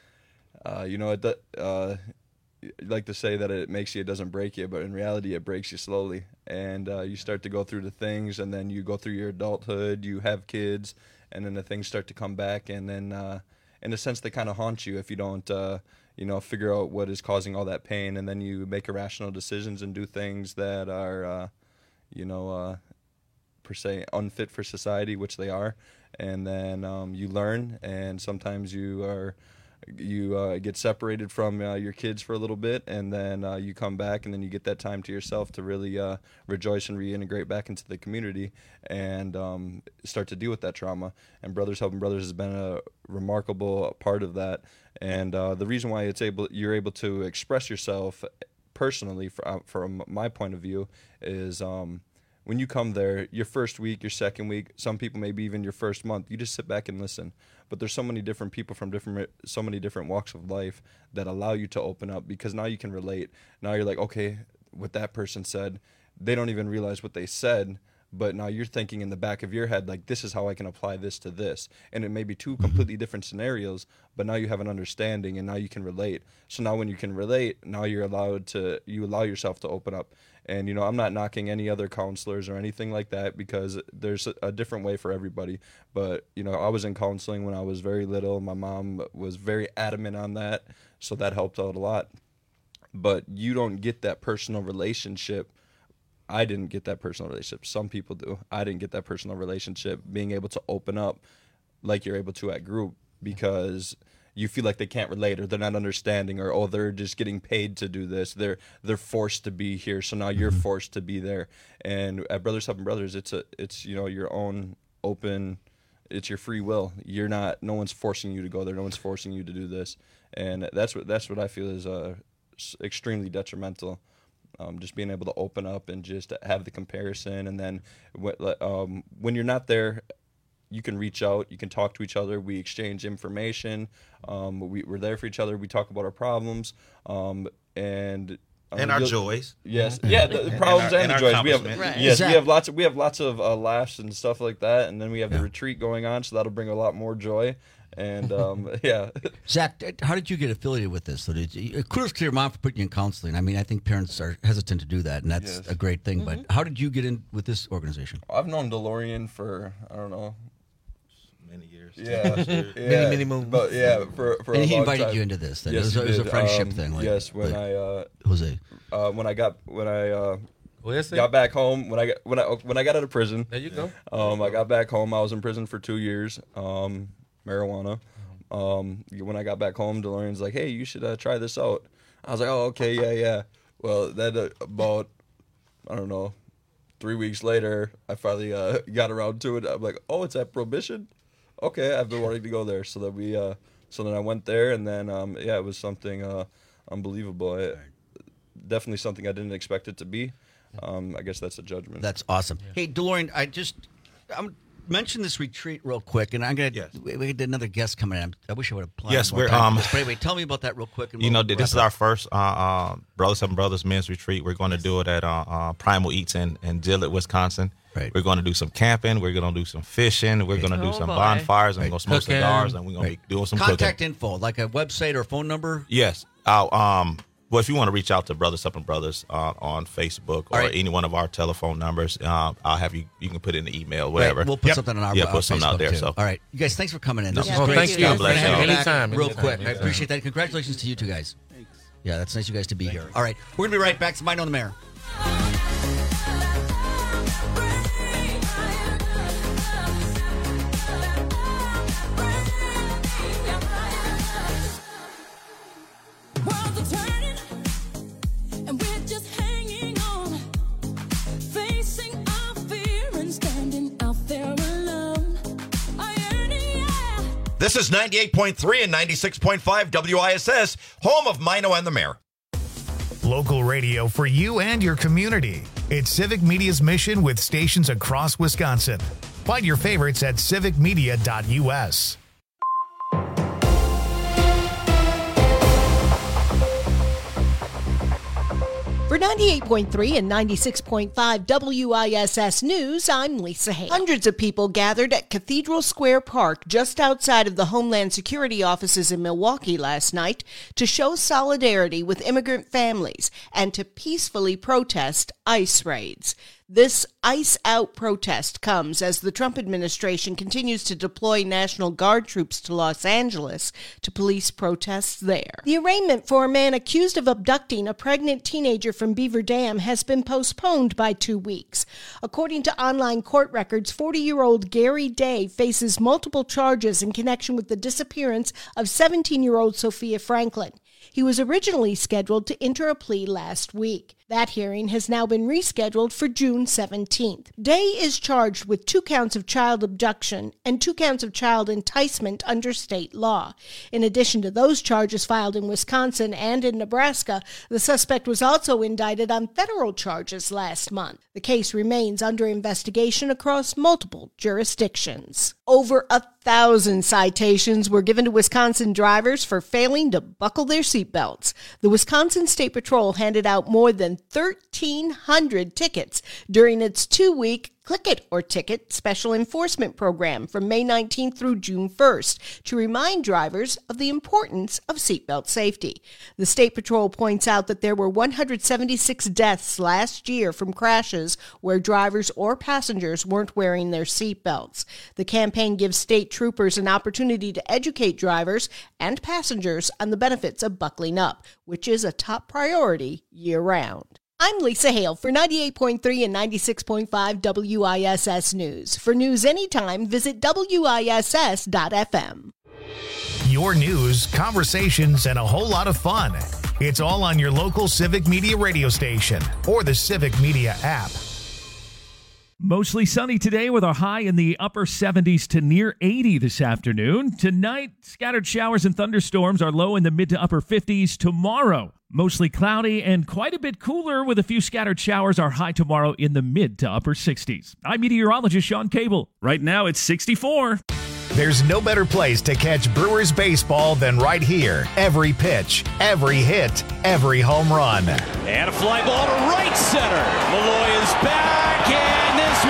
Speaker 3: uh, you know, it do- uh, you like to say that it makes you, it doesn't break you, but in reality, it breaks you slowly. And uh, you start to go through the things, and then you go through your adulthood, you have kids, and then the things start to come back, and then uh, in a sense, they kind of haunt you if you don't, uh, you know, figure out what is causing all that pain, and then you make irrational decisions and do things that are, uh, you know, uh, per se unfit for society, which they are. And then um, you learn, and sometimes you are you uh, get separated from uh, your kids for a little bit, and then uh, you come back, and then you get that time to yourself to really uh, rejoice and reintegrate back into the community and um, start to deal with that trauma. And Brothers Helping Brothers has been a remarkable part of that. And uh, the reason why it's able you're able to express yourself personally, from, from my point of view, is um, when you come there, your first week, your second week, some people maybe even your first month, you just sit back and listen. But there's so many different people from different, so many different walks of life that allow you to open up, because now you can relate. Now you're like, okay, what that person said, they don't even realize what they said, but now you're thinking in the back of your head, like, this is how I can apply this to this. And it may be two completely different scenarios, but now you have an understanding, and now you can relate. So now when you can relate, now you're allowed to, you allow yourself to open up. And, you know, I'm not knocking any other counselors or anything like that, because there's a, a different way for everybody. But, you know, I was in counseling when I was very little. My mom was very adamant on that, so that helped out a lot. But you don't get that personal relationship. I didn't get that personal relationship. Some people do. I didn't get that personal relationship, being able to open up like you're able to at group, because you feel like they can't relate, or they're not understanding, or, oh, they're just getting paid to do this. They're they're forced to be here, so now you're forced to be there. And at Brothers Helping Brothers, it's a it's you know your own open, it's your free will. You're not, no one's forcing you to go there. No one's forcing you to do this. And that's what that's what I feel is uh, extremely detrimental. Um, just being able to open up and just have the comparison, and then um, when you're not there, you can reach out, you can talk to each other, we exchange information, um, we, we're there for each other, we talk about our problems, um, and um,
Speaker 17: and our joys.
Speaker 3: Yes, yeah, the, the problems and,
Speaker 17: and,
Speaker 3: our,
Speaker 17: and
Speaker 3: the
Speaker 17: our
Speaker 3: joys. We have
Speaker 17: accomplishments.
Speaker 3: yes,
Speaker 17: Right.
Speaker 3: we have lots of we have lots of uh, laughs and stuff like that, and then we have
Speaker 14: Yeah.
Speaker 3: the retreat going on, so that'll bring a lot more joy. And um, yeah,
Speaker 14: Zach, how did you get affiliated with this? So did you, kudos to your mom for putting you in counseling. I mean, I think parents are hesitant to do that, and that's
Speaker 3: Yes.
Speaker 14: a great thing. But how did you get in with this organization?
Speaker 3: I've known DeLorean for I don't know.
Speaker 17: Many years.
Speaker 3: Yeah, yeah,
Speaker 18: Many, many moons.
Speaker 3: But yeah, for for
Speaker 14: And
Speaker 3: a
Speaker 14: he
Speaker 3: long
Speaker 14: invited
Speaker 3: time.
Speaker 14: you into this, then. It
Speaker 3: Yes,
Speaker 14: was
Speaker 3: he
Speaker 14: a- it was a
Speaker 3: did.
Speaker 14: friendship
Speaker 3: Um,
Speaker 14: thing, like-
Speaker 3: yes, when
Speaker 14: like
Speaker 3: I uh,
Speaker 14: Jose.
Speaker 3: uh, when I got when I uh,
Speaker 18: Jose?
Speaker 3: got back home when I got when I when I got out of prison.
Speaker 18: There you go.
Speaker 3: Um, I got back home. I was in prison for two years. Um, marijuana. Um, when I got back home, DeLorean's like, "Hey, you should uh, try this out." I was like, "Oh, okay, yeah, yeah." Well, then uh, about I don't know, three weeks later, I finally uh, got around to it. I'm like, "Oh, it's at Prohibition." Okay, I've been wanting to go there. So then we, uh, so then I went there, and then um, yeah, it was something uh, unbelievable. It, definitely something I didn't expect it to be. Um, I guess that's a judgment.
Speaker 14: That's awesome. Hey, DeLorean, I just I'm mention this retreat real quick, and I'm gonna. Yes. We, we had another guest coming in. I wish I would have planned.
Speaker 17: Yes,
Speaker 14: more
Speaker 17: we're,
Speaker 14: time for
Speaker 17: um,
Speaker 14: this. But anyway, tell me about that real quick. And
Speaker 17: You
Speaker 14: we'll
Speaker 17: know, this
Speaker 14: wrap
Speaker 17: is
Speaker 14: it
Speaker 17: our
Speaker 14: up.
Speaker 17: first uh, uh, Brothers Helping Brothers men's retreat. We're going to do it at uh, uh, Primal Eats in, in Gillett, Wisconsin.
Speaker 14: Right.
Speaker 17: We're going to do some camping. We're going to do some fishing. We're going to do
Speaker 14: Oh,
Speaker 17: some
Speaker 14: boy.
Speaker 17: bonfires. And
Speaker 14: Right.
Speaker 17: we're going to smoke
Speaker 14: Cooking.
Speaker 17: cigars. And we're going
Speaker 14: Right.
Speaker 17: to be doing some
Speaker 14: Contact
Speaker 17: cooking.
Speaker 14: info, like a website or phone number.
Speaker 17: Yes. Our, um, Well, if you want to reach out to Brothers Helping Brothers uh, on Facebook or
Speaker 14: right.
Speaker 17: any one of our telephone numbers, uh, I'll have you. You can put it in the email, whatever.
Speaker 14: Right. We'll put
Speaker 17: Yep.
Speaker 14: something on our
Speaker 17: yeah,
Speaker 14: uh,
Speaker 17: put something
Speaker 14: Facebook
Speaker 17: out there.
Speaker 14: too.
Speaker 17: So,
Speaker 14: all right, you guys, thanks for coming in. This
Speaker 17: No,
Speaker 14: is
Speaker 17: well,
Speaker 14: great.
Speaker 17: thank you. God bless you.
Speaker 18: Anytime,
Speaker 14: Real
Speaker 18: anytime,
Speaker 14: quick,
Speaker 18: anytime.
Speaker 14: I appreciate that. Congratulations to you two guys. Thanks. Yeah, that's nice. You guys to be here. All right, we're gonna be right back. It's Mine on the Mayor.
Speaker 4: This is ninety-eight point three and ninety-six point five W I S S, home of Mino and the Mayor.
Speaker 1: Local radio for you and your community. It's Civic Media's mission with stations across Wisconsin. Find your favorites at civic media dot U S.
Speaker 5: For ninety-eight point three and ninety-six point five W I S S News, I'm Lisa Hay. Hundreds of people gathered at Cathedral Square Park just outside of the Homeland Security offices in Milwaukee last night to show solidarity with immigrant families and to peacefully protest ICE raids. This ICE out protest comes as the Trump administration continues to deploy National Guard troops to Los Angeles to police protests there. The arraignment for a man accused of abducting a pregnant teenager from Beaver Dam has been postponed by two weeks. According to online court records, forty-year-old Gary Day faces multiple charges in connection with the disappearance of seventeen-year-old Sophia Franklin. He was originally scheduled to enter a plea last week. That hearing has now been rescheduled for June seventeenth. Day is charged with two counts of child abduction and two counts of child enticement under state law. In addition to those charges filed in Wisconsin and in Nebraska, the suspect was also indicted on federal charges last month. The case remains under investigation across multiple jurisdictions. Over a thousand citations were given to Wisconsin drivers for failing to buckle their seatbelts. The Wisconsin State Patrol handed out more than thirteen hundred tickets during its two-week Click It or Ticket special enforcement program from May nineteenth through June first to remind drivers of the importance of seatbelt safety. The State Patrol points out that there were one hundred seventy-six deaths last year from crashes where drivers or passengers weren't wearing their seatbelts. The campaign gives state troopers an opportunity to educate drivers and passengers on the benefits of buckling up, which is a top priority year-round. I'm Lisa Hale for ninety-eight point three and ninety-six point five W I S S News. For news anytime, visit W I S S dot F M.
Speaker 1: Your news, conversations, and a whole lot of fun. It's all on your local Civic Media radio station or the Civic Media app.
Speaker 9: Mostly sunny today with a high in the upper seventies to near eighty this afternoon. Tonight, scattered showers and thunderstorms are low in the mid to upper fifties. Tomorrow, mostly cloudy and quite a bit cooler with a few scattered showers. Our high tomorrow in the mid to upper sixties. I'm meteorologist Sean Cable. Right now, it's sixty-four.
Speaker 1: There's no better place to catch Brewers baseball than right here. Every pitch, every hit, every home run.
Speaker 6: And a fly ball to right center. Malloy is back, and this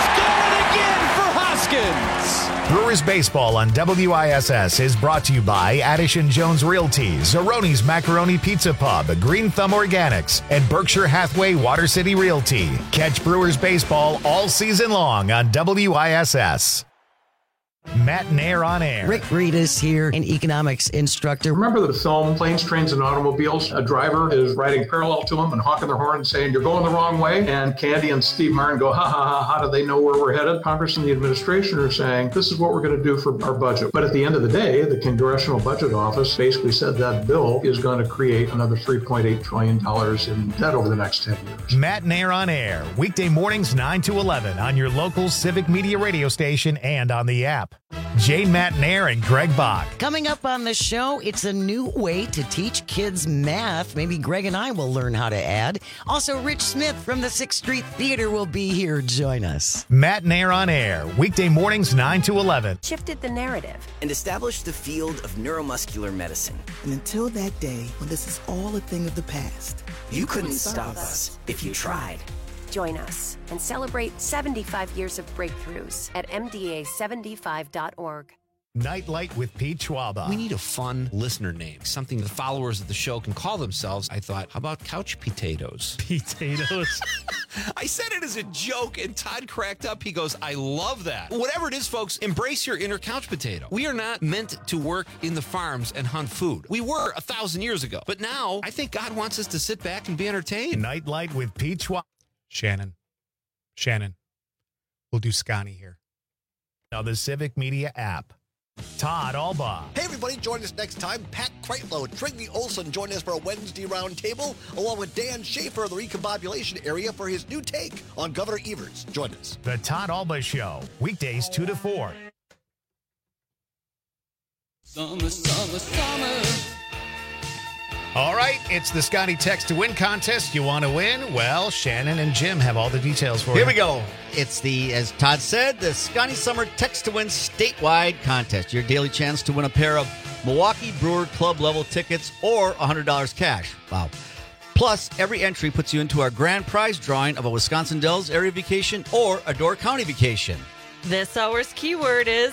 Speaker 6: one is going again for Hoskins.
Speaker 1: Brewers baseball on W I S S is brought to you by Addison Jones Realty, Zeroni's Macaroni Pizza Pub, Green Thumb Organics, and Berkshire Hathaway Water City Realty. Catch Brewers baseball all season long on W I S S. Matt Nair on air.
Speaker 7: Rick Reedus here, an economics instructor.
Speaker 8: Remember the film Planes, Trains, and Automobiles? A driver is riding parallel to him and honking their horn and saying, "You're going the wrong way." And Candy and Steve Martin go, ha ha ha, how do they know where we're headed? Congress and the administration are saying, this is what we're going to do for our budget. But at the end of the day, the Congressional Budget Office basically said that bill is going to create another three point eight trillion dollars in debt over the next ten years.
Speaker 1: Matt Nair on air, weekday mornings nine to eleven on your local Civic Media radio station and on the app. Jane Matt Nair and Greg Bach.
Speaker 7: Coming up on the show, it's a new way to teach kids math. Maybe Greg and I will learn how to add. Also, Rich Smith from the sixth Street Theater will be here. Join us.
Speaker 1: Matt Nair on air, weekday mornings nine to eleven.
Speaker 26: Shifted the narrative
Speaker 27: and established the field of neuromuscular medicine.
Speaker 28: And until that day when this is all a thing of the past,
Speaker 27: you, you couldn't, couldn't stop us if you tried.
Speaker 26: Join us and celebrate seventy-five years of breakthroughs at M D A seventy-five dot org.
Speaker 1: Nightlight with Pete Schwaba.
Speaker 2: We need a fun listener name, something the followers of the show can call themselves. I thought, how about couch potatoes?
Speaker 9: Potatoes.
Speaker 2: I said it as a joke, and Todd cracked up. He goes, I love that. Whatever it is, folks, embrace your inner couch potato. We are not meant to work in the farms and hunt food. We were a thousand years ago. But now, I think God wants us to sit back and be entertained.
Speaker 1: Nightlight with Pete Schwaba.
Speaker 16: Shannon. Shannon. We'll do Scotty here.
Speaker 1: Now the Civic Media app. Todd Alba.
Speaker 10: Hey, everybody, join us next time. Pat Kreitlow, Trigby Olson join us for a Wednesday roundtable, along with Dan Schaefer of the Recombobulation Area for his new take on Governor Evers. Join us.
Speaker 1: The Todd Alba Show, weekdays two to four.
Speaker 11: Summer, summer, summer.
Speaker 16: All right, it's the Scotty Text to Win contest. You want to win? Well, Shannon and Jim have all the details for you.
Speaker 12: Here we go. It's the, as Todd said, the Scotty Summer Text to Win statewide contest. Your daily chance to win a pair of Milwaukee Brewer Club level tickets or one hundred dollars cash. Wow. Plus, every entry puts you into our grand prize drawing of a Wisconsin Dells area vacation or a Door County vacation.
Speaker 15: This hour's keyword is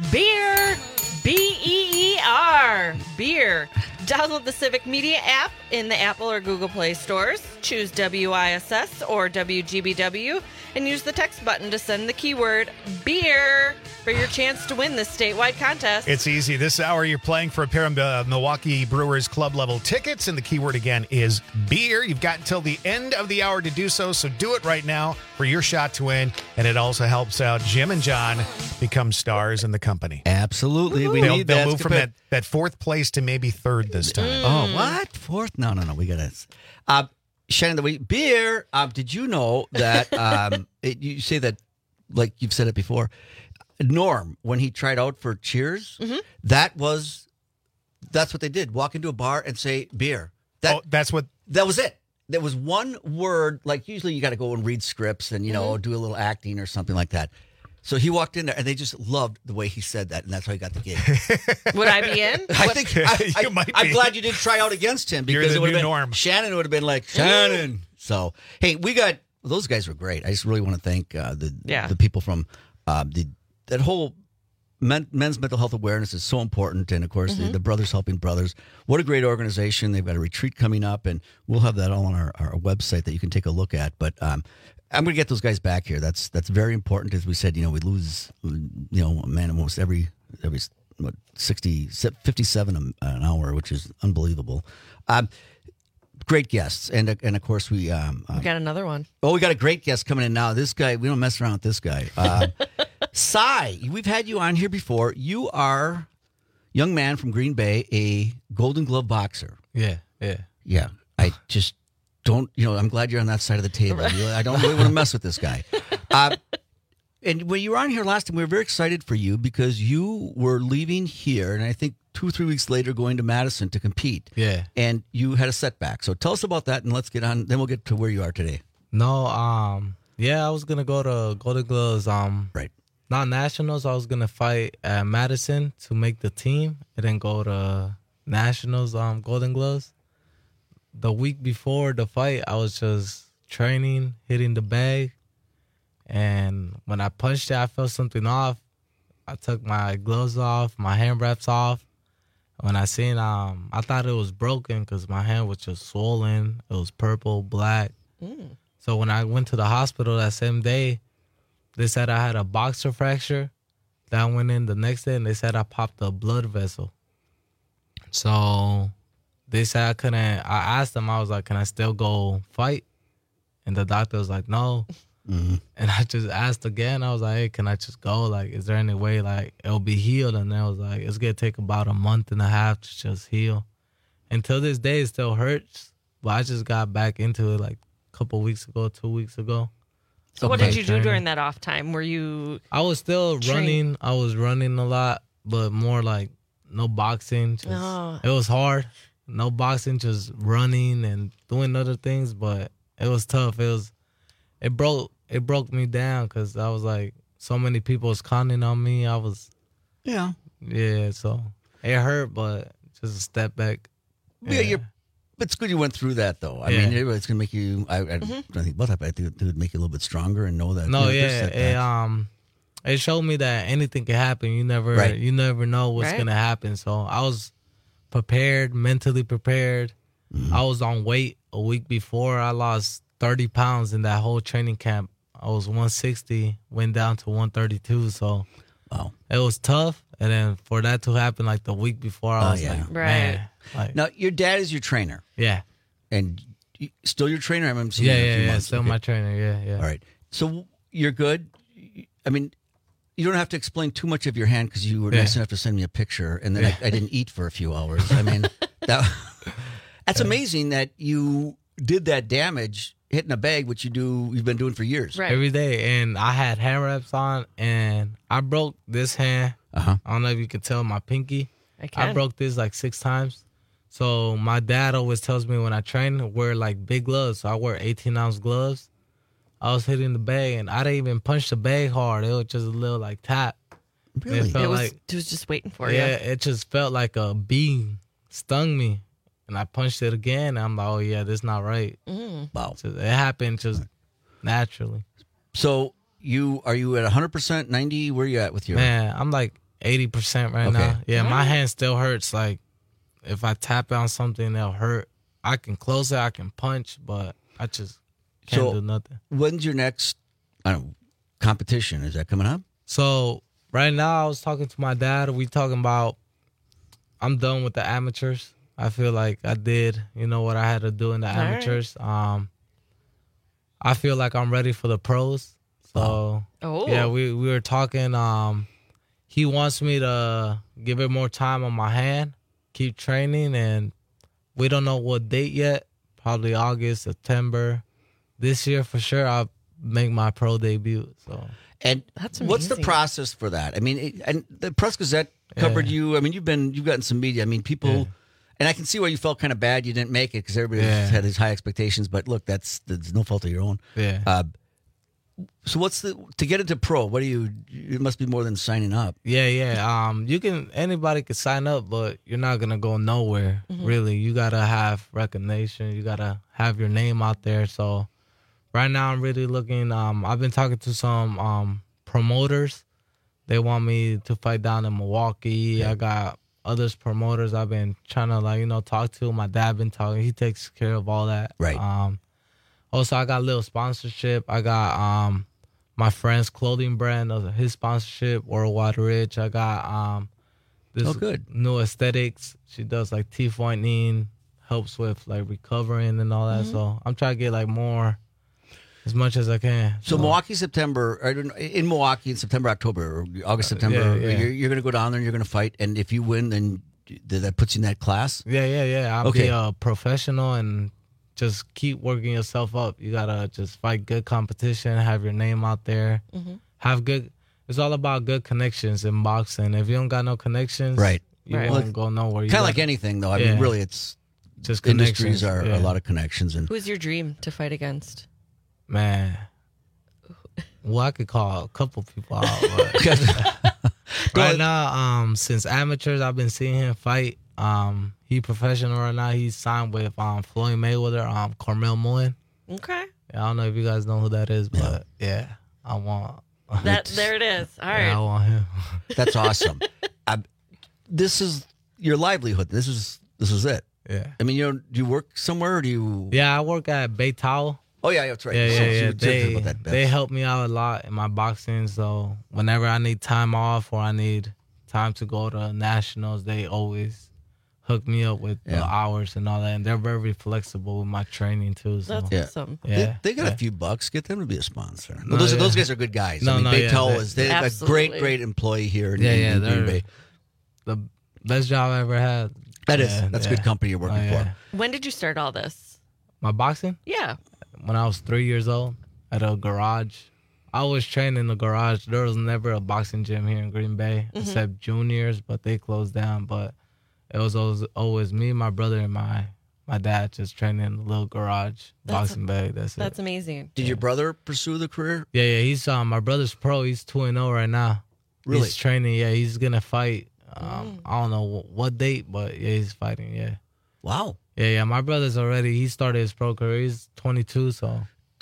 Speaker 15: beer. B E E R. Beer. Download the Civic Media app in the Apple or Google Play stores. Choose W I S S or W G B W and use the text button to send the keyword beer for your chance to win this statewide contest.
Speaker 16: It's easy. This hour, you're playing for a pair of uh, Milwaukee Brewers Club level tickets, and the keyword again is beer. You've got until the end of the hour to do so, so do it right now for your shot to win, and it also helps out Jim and John become stars in the company.
Speaker 12: Absolutely. We
Speaker 16: they'll
Speaker 12: need
Speaker 16: they'll
Speaker 12: that.
Speaker 16: move from that, that fourth place to maybe third this time.
Speaker 12: Mm. Oh, what? Fourth? No, no, no. We got to. Uh, Shannon, the way beer. Uh, did you know that um, it, you say that, like you've said it before, Norm, when he tried out for Cheers,
Speaker 15: mm-hmm.
Speaker 12: that was, that's what they did. Walk into a bar and say beer. That,
Speaker 16: oh, that's what.
Speaker 12: That was it. There was one word, like usually you got to go and read scripts and, you know,
Speaker 15: Mm-hmm.
Speaker 12: do a little acting or something like that. So he walked in there, and they just loved the way he said that, and that's how he got the gig.
Speaker 15: Would I be in?
Speaker 12: I think I,
Speaker 16: You
Speaker 12: I,
Speaker 16: might
Speaker 12: I'm
Speaker 16: be.
Speaker 12: glad you didn't try out against him
Speaker 16: You're
Speaker 12: because
Speaker 16: the
Speaker 12: it would have
Speaker 16: new
Speaker 12: been
Speaker 16: Norm.
Speaker 12: Shannon would have been like Shannon. So hey, we got those guys were great. I just really want to thank uh, the
Speaker 15: Yeah.
Speaker 12: the people from uh, the that whole men, men's mental health awareness is so important, and of course the,
Speaker 15: Mhm.
Speaker 12: the Brothers Helping Brothers. What a great organization! They've got a retreat coming up, and we'll have that all on our, our website that you can take a look at. But um, I'm going to get those guys back here. That's that's very important. As we said, you know, we lose, you know, a man almost every every what sixty, fifty-seven an hour, which is unbelievable. Um, great guests, and uh, and of course we um, um
Speaker 15: We got another one.
Speaker 12: oh we got a great guest coming in now. This guy, we don't mess around with this guy. Uh, Cy, we've had you on here before. You are young man from Green Bay, a Golden Glove boxer.
Speaker 13: Yeah, yeah.
Speaker 12: Yeah, I just don't, you know, I'm glad you're on that side of the table. I don't really want to mess with this guy. Uh, and when you were on here last time, we were very excited for you because you were leaving here, and I think two or three weeks later going to Madison to compete.
Speaker 13: Yeah.
Speaker 12: And you had a setback. So tell us about that, and let's get on, then we'll get to where you are today.
Speaker 13: No, um, yeah, I was gonna go to Golden Gloves. Um,
Speaker 12: right.
Speaker 13: Not nationals. I was gonna fight at Madison to make the team, and then go to nationals. Um, Golden Gloves. The week before the fight, I was just training, hitting the bag, and when I punched it, I felt something off. I took my gloves off, my hand wraps off. When I seen, um, I thought it was broken because my hand was just swollen. It was purple, black.
Speaker 15: Mm.
Speaker 13: So when I went to the hospital that same day, they said I had a boxer fracture. Then I went in the next day and they said I popped a blood vessel. So they said I couldn't. I asked them, I was like, can I still go fight? And the doctor was like, no.
Speaker 12: Mm-hmm.
Speaker 13: And I just asked again. I was like, hey, can I just go? Like, is there any way like it'll be healed? And I was like, it's gonna take about a month and a half to just heal. Until this day, it still hurts. But I just got back into it like a couple weeks ago, two weeks ago.
Speaker 15: So what did you do during that off time? Were you?
Speaker 13: I was still
Speaker 15: train-
Speaker 13: running. I was running a lot, but more like no boxing. Just,
Speaker 15: Oh.
Speaker 13: It was hard. No boxing, just running and doing other things. But it was tough. It was. It broke. It broke me down because I was like, so many people was counting on me. I was.
Speaker 12: Yeah.
Speaker 13: Yeah. So it hurt, but just a step back.
Speaker 12: Yeah, you're. It's good you went through that, though. I
Speaker 13: Yeah.
Speaker 12: mean, it- it's gonna make you. I, I
Speaker 13: Mhm.
Speaker 12: don't think about that, but I think it would make you a little bit stronger and know that.
Speaker 13: No,
Speaker 12: you know, there's
Speaker 13: yeah,
Speaker 12: setbacks.
Speaker 13: it, um, it showed me that anything can happen. You never,
Speaker 14: Right.
Speaker 13: you never know what's
Speaker 15: Right.
Speaker 13: gonna happen. So I was prepared, mentally prepared.
Speaker 14: Mm-hmm.
Speaker 13: I was on weight a week before. I lost thirty pounds in that whole training camp. I was one sixty, went down to one thirty-two. So
Speaker 14: wow,
Speaker 13: it was tough. And then for that to happen like the week before, I
Speaker 14: Oh,
Speaker 13: was
Speaker 14: yeah.
Speaker 13: like,
Speaker 15: Right.
Speaker 13: man, like,
Speaker 14: Now, your dad is your trainer.
Speaker 13: yeah,
Speaker 14: And you, still your trainer? I remember seeing
Speaker 13: yeah,
Speaker 14: you in a
Speaker 13: yeah,
Speaker 14: few
Speaker 13: yeah.
Speaker 14: months.
Speaker 13: Still
Speaker 14: Okay.
Speaker 13: my trainer. Yeah, yeah.
Speaker 14: All right. So you're good. I mean, you don't have to explain too much of your hand because you were
Speaker 13: Yeah.
Speaker 14: nice enough to send me a picture, and then
Speaker 13: Yeah.
Speaker 14: I, I didn't eat for a few hours. I mean, that, that's amazing that you did that damage hitting a bag, which you do. You've been doing for years.
Speaker 15: Right.
Speaker 13: Every day, and I had hand wraps on, and I broke this hand.
Speaker 14: Uh-huh.
Speaker 13: I don't know if you can tell my pinky.
Speaker 15: I can.
Speaker 13: broke this like six times. So my dad always tells me when I train, wear like big gloves. So I wear eighteen ounce gloves. I was hitting the bag, and I didn't even punch the bag hard. It was just a little like tap.
Speaker 14: Really?
Speaker 13: It felt
Speaker 15: It was,
Speaker 13: like
Speaker 15: it was just waiting for
Speaker 13: yeah,
Speaker 15: you.
Speaker 13: it just felt like a bee stung me, and I punched it again. And I'm like, oh yeah, this not right.
Speaker 15: Mm.
Speaker 14: Wow.
Speaker 13: So it happened just naturally.
Speaker 14: So you are you at one hundred percent, ninety? Where are you at with your
Speaker 13: Man, I'm like eighty percent right
Speaker 14: Okay.
Speaker 13: now. Yeah, my hand still hurts. Like, if I tap on something, it'll hurt. I can close it, I can punch, but I just can't
Speaker 14: So-
Speaker 13: do nothing.
Speaker 14: When's your next I don't know, competition? Is that coming up?
Speaker 13: So, right now, I was talking to my dad. We talking about, I'm done with the amateurs. I feel like I did, you know, what I had to do in the
Speaker 15: All right.
Speaker 13: amateurs. Um, I feel like I'm ready for the pros. So,
Speaker 15: Oh.
Speaker 13: yeah, we, we were talking. Um, he wants me to give it more time on my hand, keep training, and we don't know what date yet. Probably August, September. This year, for sure, I'll make my pro debut. So,
Speaker 14: And
Speaker 15: That's
Speaker 14: what's the
Speaker 15: amazing.
Speaker 14: process for that? I mean, it, and the Press Gazette covered
Speaker 13: Yeah.
Speaker 14: you. I mean, you've been you've gotten some media. I mean, people,
Speaker 13: Yeah.
Speaker 14: and I can see why you felt kind of bad you didn't make it because everybody
Speaker 13: Yeah.
Speaker 14: had these high expectations. But look, that's that's no fault of your own.
Speaker 13: yeah.
Speaker 14: Uh, so what's the to get into pro? What do you? It must be more than signing up.
Speaker 13: Yeah, yeah. Um, you can anybody can sign up, but you're not gonna go nowhere. Really, you gotta have recognition. You gotta have your name out there. So, right now, I'm really looking. Um, I've been talking to some um promoters. They want me to fight down in Milwaukee. I got others promoters I've been trying to like you know talk to. My dad been talking. He takes care of all that.
Speaker 14: Right.
Speaker 13: Um, also, I got a little sponsorship. I got um my friend's clothing brand, uh, his sponsorship, Worldwide Rich. I got um this
Speaker 14: Oh, good.
Speaker 13: new aesthetics. She does like teeth whitening, helps with like recovering and all that. So I'm trying to get like more, as much as I can.
Speaker 14: So Milwaukee, September, I don't know, in Milwaukee in September, October, or August, September,
Speaker 13: Uh, yeah, yeah.
Speaker 14: You're, you're going to go down there and you're going to fight. And if you win, then that puts you in that class.
Speaker 13: Yeah, yeah, yeah. I'll
Speaker 14: Okay.
Speaker 13: be a professional and just keep working yourself up. You gotta just fight good competition, have your name out there, have good. It's all about good connections in boxing. If you don't got no connections,
Speaker 14: Right.
Speaker 13: you
Speaker 15: Right.
Speaker 13: won't go nowhere. You
Speaker 14: Kind of like
Speaker 13: gotta-
Speaker 14: anything, though. I
Speaker 13: Yeah.
Speaker 14: mean, really, it's
Speaker 13: just
Speaker 14: industries
Speaker 13: connections.
Speaker 14: are
Speaker 13: yeah.
Speaker 14: a lot of connections. And
Speaker 15: Who's your dream to fight against?
Speaker 13: Man, well, I could call a couple people out. But right now, um, since amateurs, I've been seeing him fight. Um, he professional right now. He's signed with um Floyd Mayweather, um Carmel Moen.
Speaker 15: Okay.
Speaker 13: I don't know if you guys know who that is, but yeah, I want
Speaker 15: That there it is. All right.
Speaker 13: yeah, I want him.
Speaker 14: that's awesome. I, this is your livelihood. This is this is it.
Speaker 13: Yeah.
Speaker 14: I mean, you know, do you work somewhere or do you?
Speaker 13: Yeah, I work at Bay Towel.
Speaker 14: Oh yeah, that's right.
Speaker 13: Yeah,
Speaker 14: So-
Speaker 13: yeah,
Speaker 14: so
Speaker 13: yeah.
Speaker 14: you said
Speaker 13: They,
Speaker 14: about that,
Speaker 13: they help me out a lot in my boxing. So whenever I need time off or I need time to go to nationals, they always hook me up with the
Speaker 14: Yeah.
Speaker 13: hours and all that. And they're very flexible with my training too. So
Speaker 15: That's
Speaker 14: Yeah.
Speaker 15: awesome.
Speaker 13: yeah,
Speaker 14: They, they got
Speaker 13: yeah.
Speaker 14: a few bucks. Get them to be a sponsor.
Speaker 13: No,
Speaker 14: those, are,
Speaker 13: yeah.
Speaker 14: those guys are good guys.
Speaker 13: No,
Speaker 14: I mean,
Speaker 13: no,
Speaker 14: Big
Speaker 13: yeah,
Speaker 14: Toe
Speaker 13: they-
Speaker 14: is they, a great,
Speaker 15: Absolutely.
Speaker 14: great employee here in,
Speaker 13: Yeah,
Speaker 14: in,
Speaker 13: yeah,
Speaker 14: in Green
Speaker 13: they're-
Speaker 14: Bay.
Speaker 13: the best job I ever had.
Speaker 14: That is
Speaker 13: Yeah,
Speaker 14: that's
Speaker 13: yeah.
Speaker 14: good company you're working
Speaker 13: Oh, yeah.
Speaker 14: for.
Speaker 15: When did you start all this?
Speaker 13: My boxing?
Speaker 15: Yeah.
Speaker 13: When I was three years old at a garage. I was trained in the garage. There was never a boxing gym here in Green Bay except juniors, but they closed down. But it was always, always me, my brother, and my my dad just training in the little garage
Speaker 15: That's-
Speaker 13: boxing bag. That's,
Speaker 15: That's
Speaker 13: it.
Speaker 15: amazing.
Speaker 14: Did your brother pursue the career?
Speaker 13: Yeah, yeah. He's um my brother's pro. He's two and zero right now.
Speaker 14: Really?
Speaker 13: He's training. Yeah, he's gonna fight. Um, I don't know wh- what date, but yeah, he's fighting. Yeah.
Speaker 14: Wow.
Speaker 13: Yeah, yeah. My brother's already. He started his pro career. He's twenty-two, so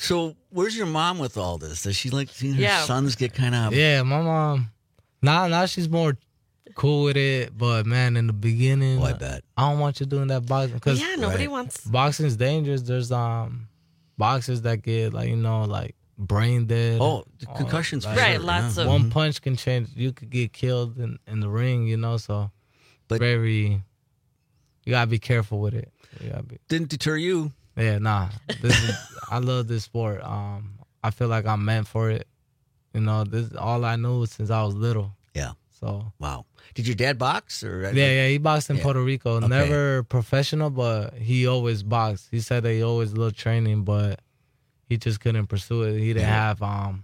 Speaker 14: So where's your mom with all this? Does she like seeing her
Speaker 15: Yeah.
Speaker 14: sons get kind of?
Speaker 13: Yeah, my mom. Now, now she's more cool with it. But man, in the beginning,
Speaker 14: Oh, I bet.
Speaker 13: I don't want you doing that boxing because
Speaker 15: Yeah, nobody wants.
Speaker 13: boxing's dangerous. There's um boxers that get like you know like brain dead.
Speaker 14: Oh, the concussions.
Speaker 13: like,
Speaker 14: for
Speaker 15: Right,
Speaker 14: sure,
Speaker 15: lots
Speaker 14: yeah.
Speaker 15: of-
Speaker 13: one punch can change. You could get killed in, in the ring. You know, so
Speaker 14: But-
Speaker 13: very. You gotta be careful with it. You gotta be.
Speaker 14: Didn't deter you.
Speaker 13: Yeah, nah. This is, I love this sport. Um, I feel like I'm meant for it. You know, this is all I knew since I was little.
Speaker 14: Yeah.
Speaker 13: So
Speaker 14: Wow. Did your dad box or?
Speaker 13: yeah, yeah, he boxed in
Speaker 14: Yeah.
Speaker 13: Puerto Rico.
Speaker 14: Okay.
Speaker 13: Never professional, but he always boxed. He said that he always loved training, but he just couldn't pursue it. He didn't
Speaker 14: Yeah.
Speaker 13: have um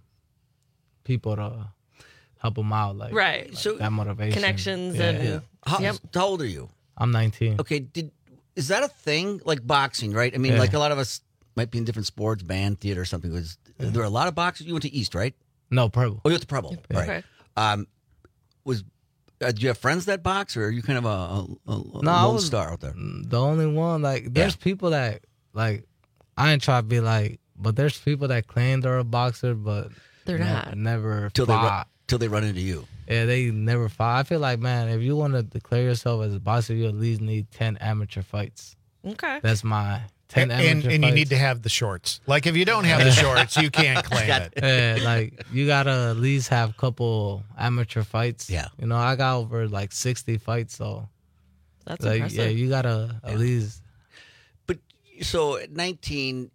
Speaker 13: people to help him out, like
Speaker 15: Right.
Speaker 13: like
Speaker 14: So-
Speaker 13: that motivation,
Speaker 15: Connections
Speaker 13: Yeah,
Speaker 15: and-
Speaker 13: yeah.
Speaker 14: How,
Speaker 15: Yep.
Speaker 14: how old are you?
Speaker 13: I'm nineteen.
Speaker 14: Okay. Did is that a thing like boxing? Right. I mean,
Speaker 13: Yeah.
Speaker 14: like a lot of us might be in different sports, band, theater, or something. Was there are a lot of boxers? You went to East, right?
Speaker 13: No, Preble.
Speaker 14: Oh, you went to Preble, right?
Speaker 15: Okay.
Speaker 14: Um, was uh, do you have friends that box, or are you kind of a, a, a
Speaker 13: No, I
Speaker 14: lone
Speaker 13: was
Speaker 14: star out there?
Speaker 13: the only one. Like, there's people that like. I ain't try to be like, but there's people that claim they're a boxer, but
Speaker 15: They're
Speaker 13: ne-
Speaker 15: not.
Speaker 13: Never
Speaker 14: Till they run,
Speaker 13: fought.
Speaker 14: till they run into you.
Speaker 13: Yeah, they never fought. I feel like, man, if you want to declare yourself as a boxer, you at least need ten amateur fights.
Speaker 15: Okay.
Speaker 13: That's my ten
Speaker 16: And,
Speaker 13: amateur
Speaker 16: and you
Speaker 13: fights.
Speaker 16: need to have the shorts. Like if you don't have the shorts, you can't claim it.
Speaker 13: Yeah, like you gotta at least have a couple amateur fights.
Speaker 14: Yeah.
Speaker 13: You know, I got over like sixty fights, so
Speaker 15: That's
Speaker 13: like,
Speaker 15: impressive.
Speaker 13: yeah, you gotta at least.
Speaker 14: But so at nineteen,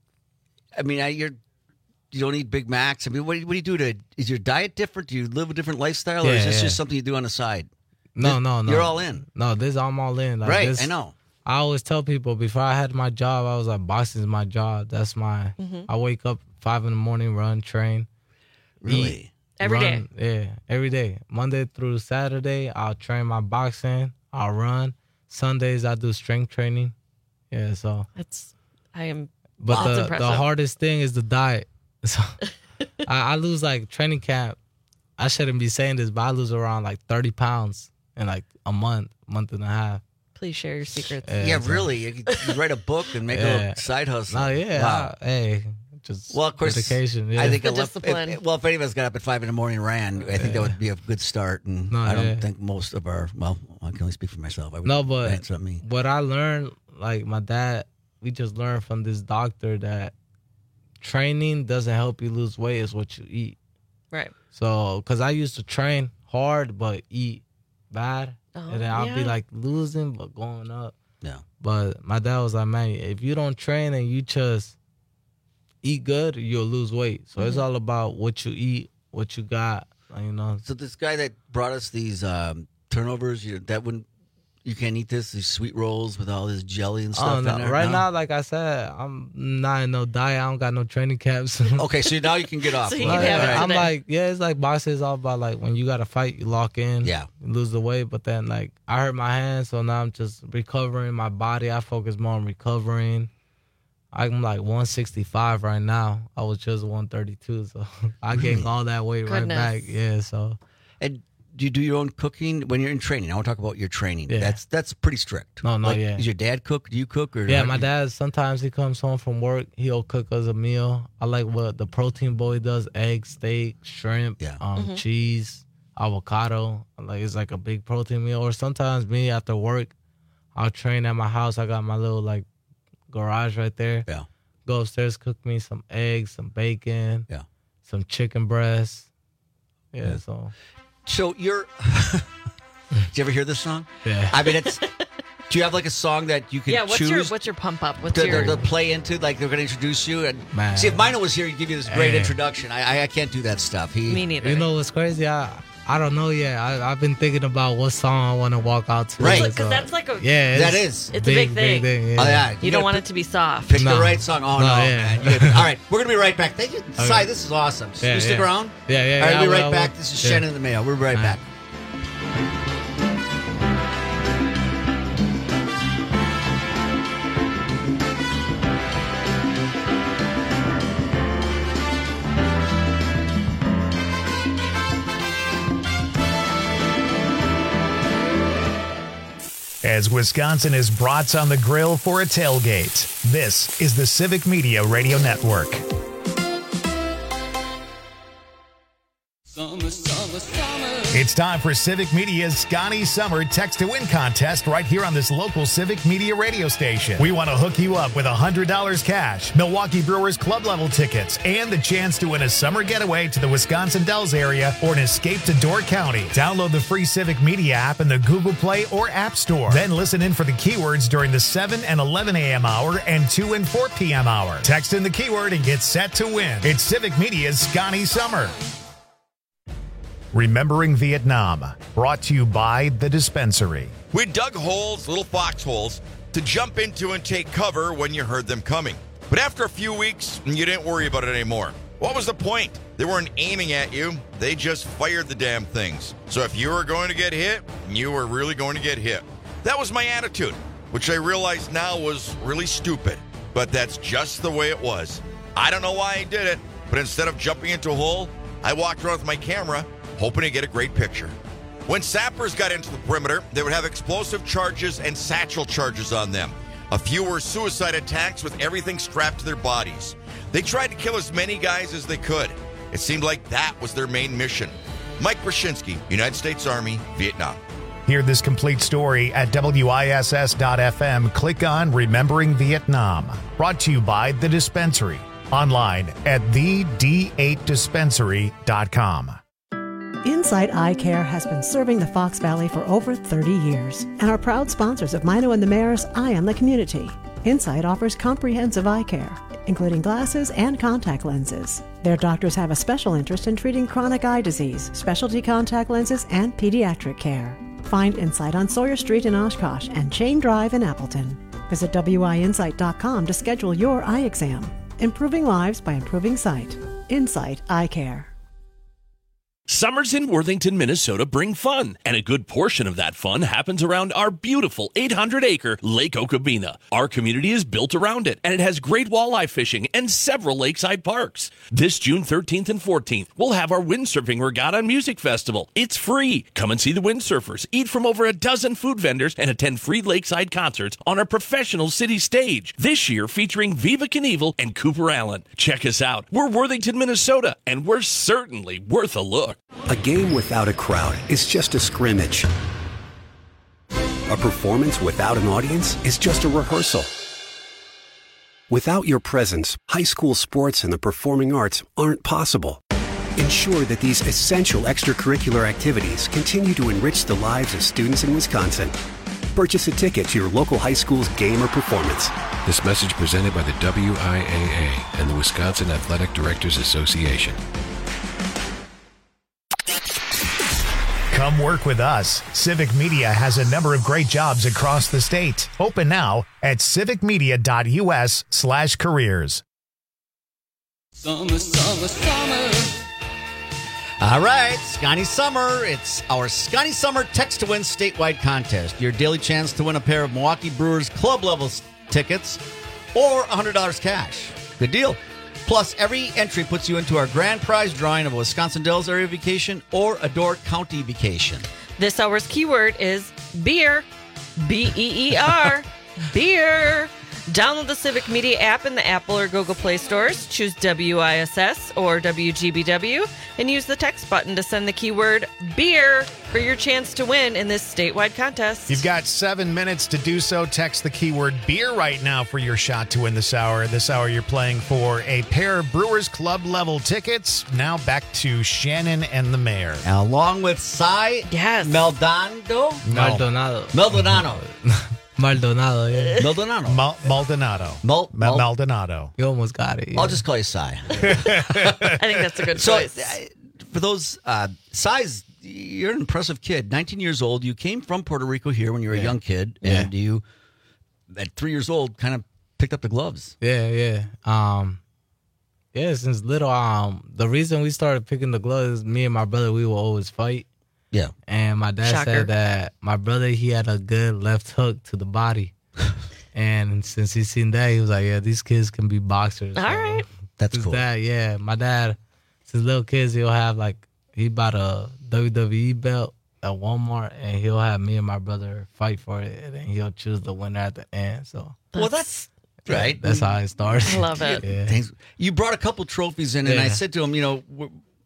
Speaker 14: I mean, I, you're you don't eat Big Macs. I mean, what, do you- what do you do to? Is your diet different? Do you live a different lifestyle, or is
Speaker 13: Yeah,
Speaker 14: this
Speaker 13: yeah.
Speaker 14: just something you do on the side?
Speaker 13: No,
Speaker 14: This-
Speaker 13: no, no.
Speaker 14: You're all in.
Speaker 13: No, this I'm all in. Like,
Speaker 14: Right,
Speaker 13: this-
Speaker 14: I know.
Speaker 13: I always tell people before I had my job, I was like, boxing is my job. That's my.
Speaker 15: Mhm.
Speaker 13: I wake up five in the morning, run, train.
Speaker 14: Really?
Speaker 13: eat,
Speaker 15: Every
Speaker 13: run, Yeah, every day. Monday through Saturday, I'll train my boxing. I'll run. Sundays, I do strength training. Yeah, so.
Speaker 15: That's. I am.
Speaker 13: But
Speaker 15: That's
Speaker 13: the,
Speaker 15: impressive.
Speaker 13: the hardest thing is the diet. So I, I lose like training camp. I shouldn't be saying this, but I lose around like thirty pounds in like a month, month and a half.
Speaker 15: Please share your secrets.
Speaker 14: Yeah,
Speaker 13: so-
Speaker 14: really. You could you write a book and make a
Speaker 13: Yeah.
Speaker 14: little side hustle.
Speaker 13: No, yeah.
Speaker 14: Wow.
Speaker 13: I- hey, just
Speaker 14: Well, of course,
Speaker 13: dedication. Yeah.
Speaker 14: I think
Speaker 15: The
Speaker 14: a lo-
Speaker 15: discipline.
Speaker 14: If, well, if any of us got up at five in the morning and ran, I think that would be a good start. And
Speaker 13: No,
Speaker 14: I don't
Speaker 13: yeah.
Speaker 14: think most of our, well, I can only speak for myself. I would,
Speaker 13: No, but
Speaker 14: that's not me.
Speaker 13: what I learned, like my dad, we just learned from this doctor that training doesn't help you lose weight, it's what you eat.
Speaker 15: Right.
Speaker 13: So, because I used to train hard but eat bad.
Speaker 15: Oh,
Speaker 13: and then I'll be
Speaker 15: yeah.
Speaker 13: like losing but going up.
Speaker 14: Yeah.
Speaker 13: But my dad was like, man, if you don't train and you just eat good, you'll lose weight. So it's
Speaker 14: Mhm.
Speaker 13: all about what you eat, what you got. like, You know.
Speaker 14: So this guy that brought us these um, turnovers, you, that wouldn't, you can't eat this, these sweet rolls with all this jelly and stuff
Speaker 13: Oh,
Speaker 14: in
Speaker 13: no.
Speaker 14: there?
Speaker 13: Right
Speaker 14: no?
Speaker 13: now, like I said, I'm not in no diet. I don't got no training camps.
Speaker 14: Okay, so now you can get off.
Speaker 15: So you
Speaker 14: Well,
Speaker 15: can have
Speaker 14: all
Speaker 15: it
Speaker 14: right.
Speaker 13: I'm
Speaker 15: today.
Speaker 13: like, yeah, it's like boxing is all about like when you got to fight, you lock in,
Speaker 14: Yeah.
Speaker 13: you lose the weight. But then like I hurt my hand, so now I'm just recovering my body. I focus more on recovering. I'm like one sixty-five right now. I was just one thirty-two, so I gained
Speaker 14: Really?
Speaker 13: all that weight right
Speaker 15: Goodness.
Speaker 13: back. Yeah, so
Speaker 14: And do you do your own cooking when you're in training? I want to talk about your training.
Speaker 13: Yeah.
Speaker 14: That's that's pretty strict.
Speaker 13: No, no,
Speaker 14: Like,
Speaker 13: yeah.
Speaker 14: Does your dad cook? Do you cook? Or
Speaker 13: yeah,
Speaker 14: how
Speaker 13: my
Speaker 14: do you-
Speaker 13: dad sometimes he comes home from work. He'll cook us a meal. I like what the protein boy does: egg, steak, shrimp,
Speaker 14: Yeah.
Speaker 13: um,
Speaker 15: Mhm.
Speaker 13: cheese, avocado. Like it's like a big protein meal. Or sometimes me after work, I'll train at my house. I got my little like garage right there.
Speaker 14: Yeah.
Speaker 13: Go upstairs, cook me some eggs, some bacon,
Speaker 14: Yeah.
Speaker 13: some chicken breast. Yeah,
Speaker 14: Yeah.
Speaker 13: so
Speaker 14: So you're. Do you ever hear this song?
Speaker 13: yeah.
Speaker 14: I mean, it's. Do you have like a song that you can
Speaker 15: Yeah. What's
Speaker 14: choose
Speaker 15: your What's your pump up? What's
Speaker 14: to,
Speaker 15: your?
Speaker 14: to, to play into? Like they're going to introduce you and
Speaker 13: Man.
Speaker 14: see if Mino was here, he'd give you this great
Speaker 13: Hey.
Speaker 14: introduction. I, I I can't do that stuff. He
Speaker 15: Me neither.
Speaker 13: You know what's crazy? I I don't know yet. I I've been thinking about what song I want to walk out to.
Speaker 14: Right.
Speaker 15: Because
Speaker 13: so-
Speaker 15: that's like a.
Speaker 13: yeah,
Speaker 14: that
Speaker 13: it's-
Speaker 14: is.
Speaker 15: It's a big thing.
Speaker 13: yeah.
Speaker 14: Oh yeah,
Speaker 15: You
Speaker 14: gotta
Speaker 15: don't want
Speaker 14: pick-
Speaker 15: it to be soft.
Speaker 14: Pick
Speaker 13: No.
Speaker 14: the right song. Oh no,
Speaker 13: No, yeah.
Speaker 14: man. You gotta- all right, we're gonna be right back. Thank you,
Speaker 13: Okay.
Speaker 14: Cy. This is awesome.
Speaker 13: Yeah,
Speaker 14: you stick
Speaker 13: yeah.
Speaker 14: around.
Speaker 13: Yeah, yeah,
Speaker 14: All right,
Speaker 13: yeah,
Speaker 14: we'll be
Speaker 13: I
Speaker 14: right
Speaker 13: will, I
Speaker 14: back.
Speaker 13: will.
Speaker 14: This is
Speaker 13: Yeah.
Speaker 14: Shannon in the Mail. We'll be right
Speaker 13: All
Speaker 14: back.
Speaker 1: As Wisconsin is brats on the grill for a tailgate, this is the Civic Media Radio Network.
Speaker 11: Summer, summer, summer.
Speaker 1: It's time for Civic Media's Scotty Summer Text to Win contest right here on this local Civic Media radio station. We want to hook you up with one hundred dollars cash, Milwaukee Brewers club level tickets, and the chance to win a summer getaway to the Wisconsin Dells area or an escape to Door County. Download the free Civic Media app in the Google Play or App Store. Then listen in for the keywords during the seven and eleven a.m. hour and two and four p.m. hour. Text in the keyword and get set to win. It's Civic Media's Scotty Summer. Remembering Vietnam, brought to you by The Dispensary.
Speaker 4: We dug holes, little foxholes, to jump into and take cover when you heard them coming. But after a few weeks, you didn't worry about it anymore. What was the point? They weren't aiming at you. They just fired the damn things. So if you were going to get hit, you were really going to get hit. That was my attitude, which I realize now was really stupid. But that's just the way it was. I don't know why I did it, but instead of jumping into a hole, I walked around with my camera, hoping to get a great picture. When sappers got into the perimeter, they would have explosive charges and satchel charges on them. A few were suicide attacks with everything strapped to their bodies. They tried to kill as many guys as they could. It seemed like that was their main mission. Mike Brzezinski, United States Army, Vietnam.
Speaker 1: Hear this complete story at W I S S dot F M. Click on Remembering Vietnam. Brought to you by The Dispensary. Online at the D eight dispensary dot com.
Speaker 3: Insight Eye Care has been serving the Fox Valley for over thirty years and are proud sponsors of Mino and the Mayor's Eye on the Community. Insight offers comprehensive eye care, including glasses and contact lenses. Their doctors have a special interest in treating chronic eye disease, specialty contact lenses, and pediatric care. Find Insight on Sawyer Street in Oshkosh and Chain Drive in Appleton. Visit W I insight dot com to schedule your eye exam. Improving lives by improving sight. Insight Eye Care.
Speaker 19: Summers in Worthington, Minnesota bring fun, and a good portion of that fun happens around our beautiful eight hundred acre Lake Okabena. Our community is built around it, and it has great walleye fishing and several lakeside parks. This June thirteenth and fourteenth, we'll have our windsurfing regatta and music festival. It's free. Come and see the windsurfers, eat from over a dozen food vendors, and attend free lakeside concerts on our professional city stage. This year featuring Viva Knievel and Cooper Allen. Check us out. We're Worthington, Minnesota, and we're certainly worth a look.
Speaker 20: A game without a crowd is just a scrimmage. A performance without an audience is just a rehearsal. Without your presence, high school sports and the performing arts aren't possible. Ensure that these essential extracurricular activities continue to enrich the lives of students in Wisconsin. Purchase a ticket to your local high school's game or performance.
Speaker 21: This message presented by the W I A A and the Wisconsin Athletic Directors Association.
Speaker 1: Come work with us. Civic Media has a number of great jobs across the state. Open now at civicmedia.us slash careers.
Speaker 11: Summer, summer, summer.
Speaker 14: All right, Scotty Summer. It's our Scotty Summer Text to Win statewide contest. Your daily chance to win a pair of Milwaukee Brewers club level tickets or one hundred dollars cash. Good deal. Plus, every entry puts you into our grand prize drawing of a Wisconsin Dells area vacation or a Door County vacation.
Speaker 15: This hour's keyword is beer. B E E R. Beer. Download the Civic Media app in the Apple or Google Play stores. Choose W I S S or W G B W and use the text button to send the keyword beer for your chance to win in this statewide contest.
Speaker 16: You've got seven minutes to do so. Text the keyword beer right now for your shot to win this hour. This hour you're playing for a pair of Brewers Club level tickets. Now back to Shannon and the mayor.
Speaker 14: Along with Cy
Speaker 15: yes.
Speaker 14: Meldando?
Speaker 13: No. Maldonado.
Speaker 14: Maldonado.
Speaker 13: Maldonado, yeah.
Speaker 14: Maldonado.
Speaker 16: Mal- Maldonado.
Speaker 14: Mal-
Speaker 16: Mal-
Speaker 14: Mal-
Speaker 16: Maldonado.
Speaker 13: You almost got it. Yeah.
Speaker 14: I'll just call you Cy.
Speaker 15: I think that's a good
Speaker 14: so,
Speaker 15: choice.
Speaker 14: Uh, for those, uh, Cy's, you're an impressive kid. nineteen years old. You came from Puerto Rico here when you were
Speaker 13: yeah.
Speaker 14: a young kid.
Speaker 13: Yeah.
Speaker 14: And you, at three years old, kind of picked up the gloves.
Speaker 13: Yeah, yeah. Um, yeah, since little, um, the reason we started picking the gloves is me and my brother, we will always fight.
Speaker 14: Yeah.
Speaker 13: And my dad
Speaker 15: Shocker.
Speaker 13: said that my brother, he had a good left hook to the body. And since he seen that, he was like, yeah, these kids can be boxers.
Speaker 15: All
Speaker 13: so,
Speaker 15: right.
Speaker 14: That's
Speaker 13: his
Speaker 14: cool.
Speaker 13: Dad, yeah. My dad, since little kids, he'll have like, he bought a W W E belt at Walmart, and he'll have me and my brother fight for it, and then he'll choose the winner at the end. So,
Speaker 14: well, that's right.
Speaker 13: That's how it started.
Speaker 15: I love it.
Speaker 13: Yeah.
Speaker 14: Thanks. You brought a couple trophies in, and
Speaker 13: Yeah.
Speaker 14: I said to him, you know, we're,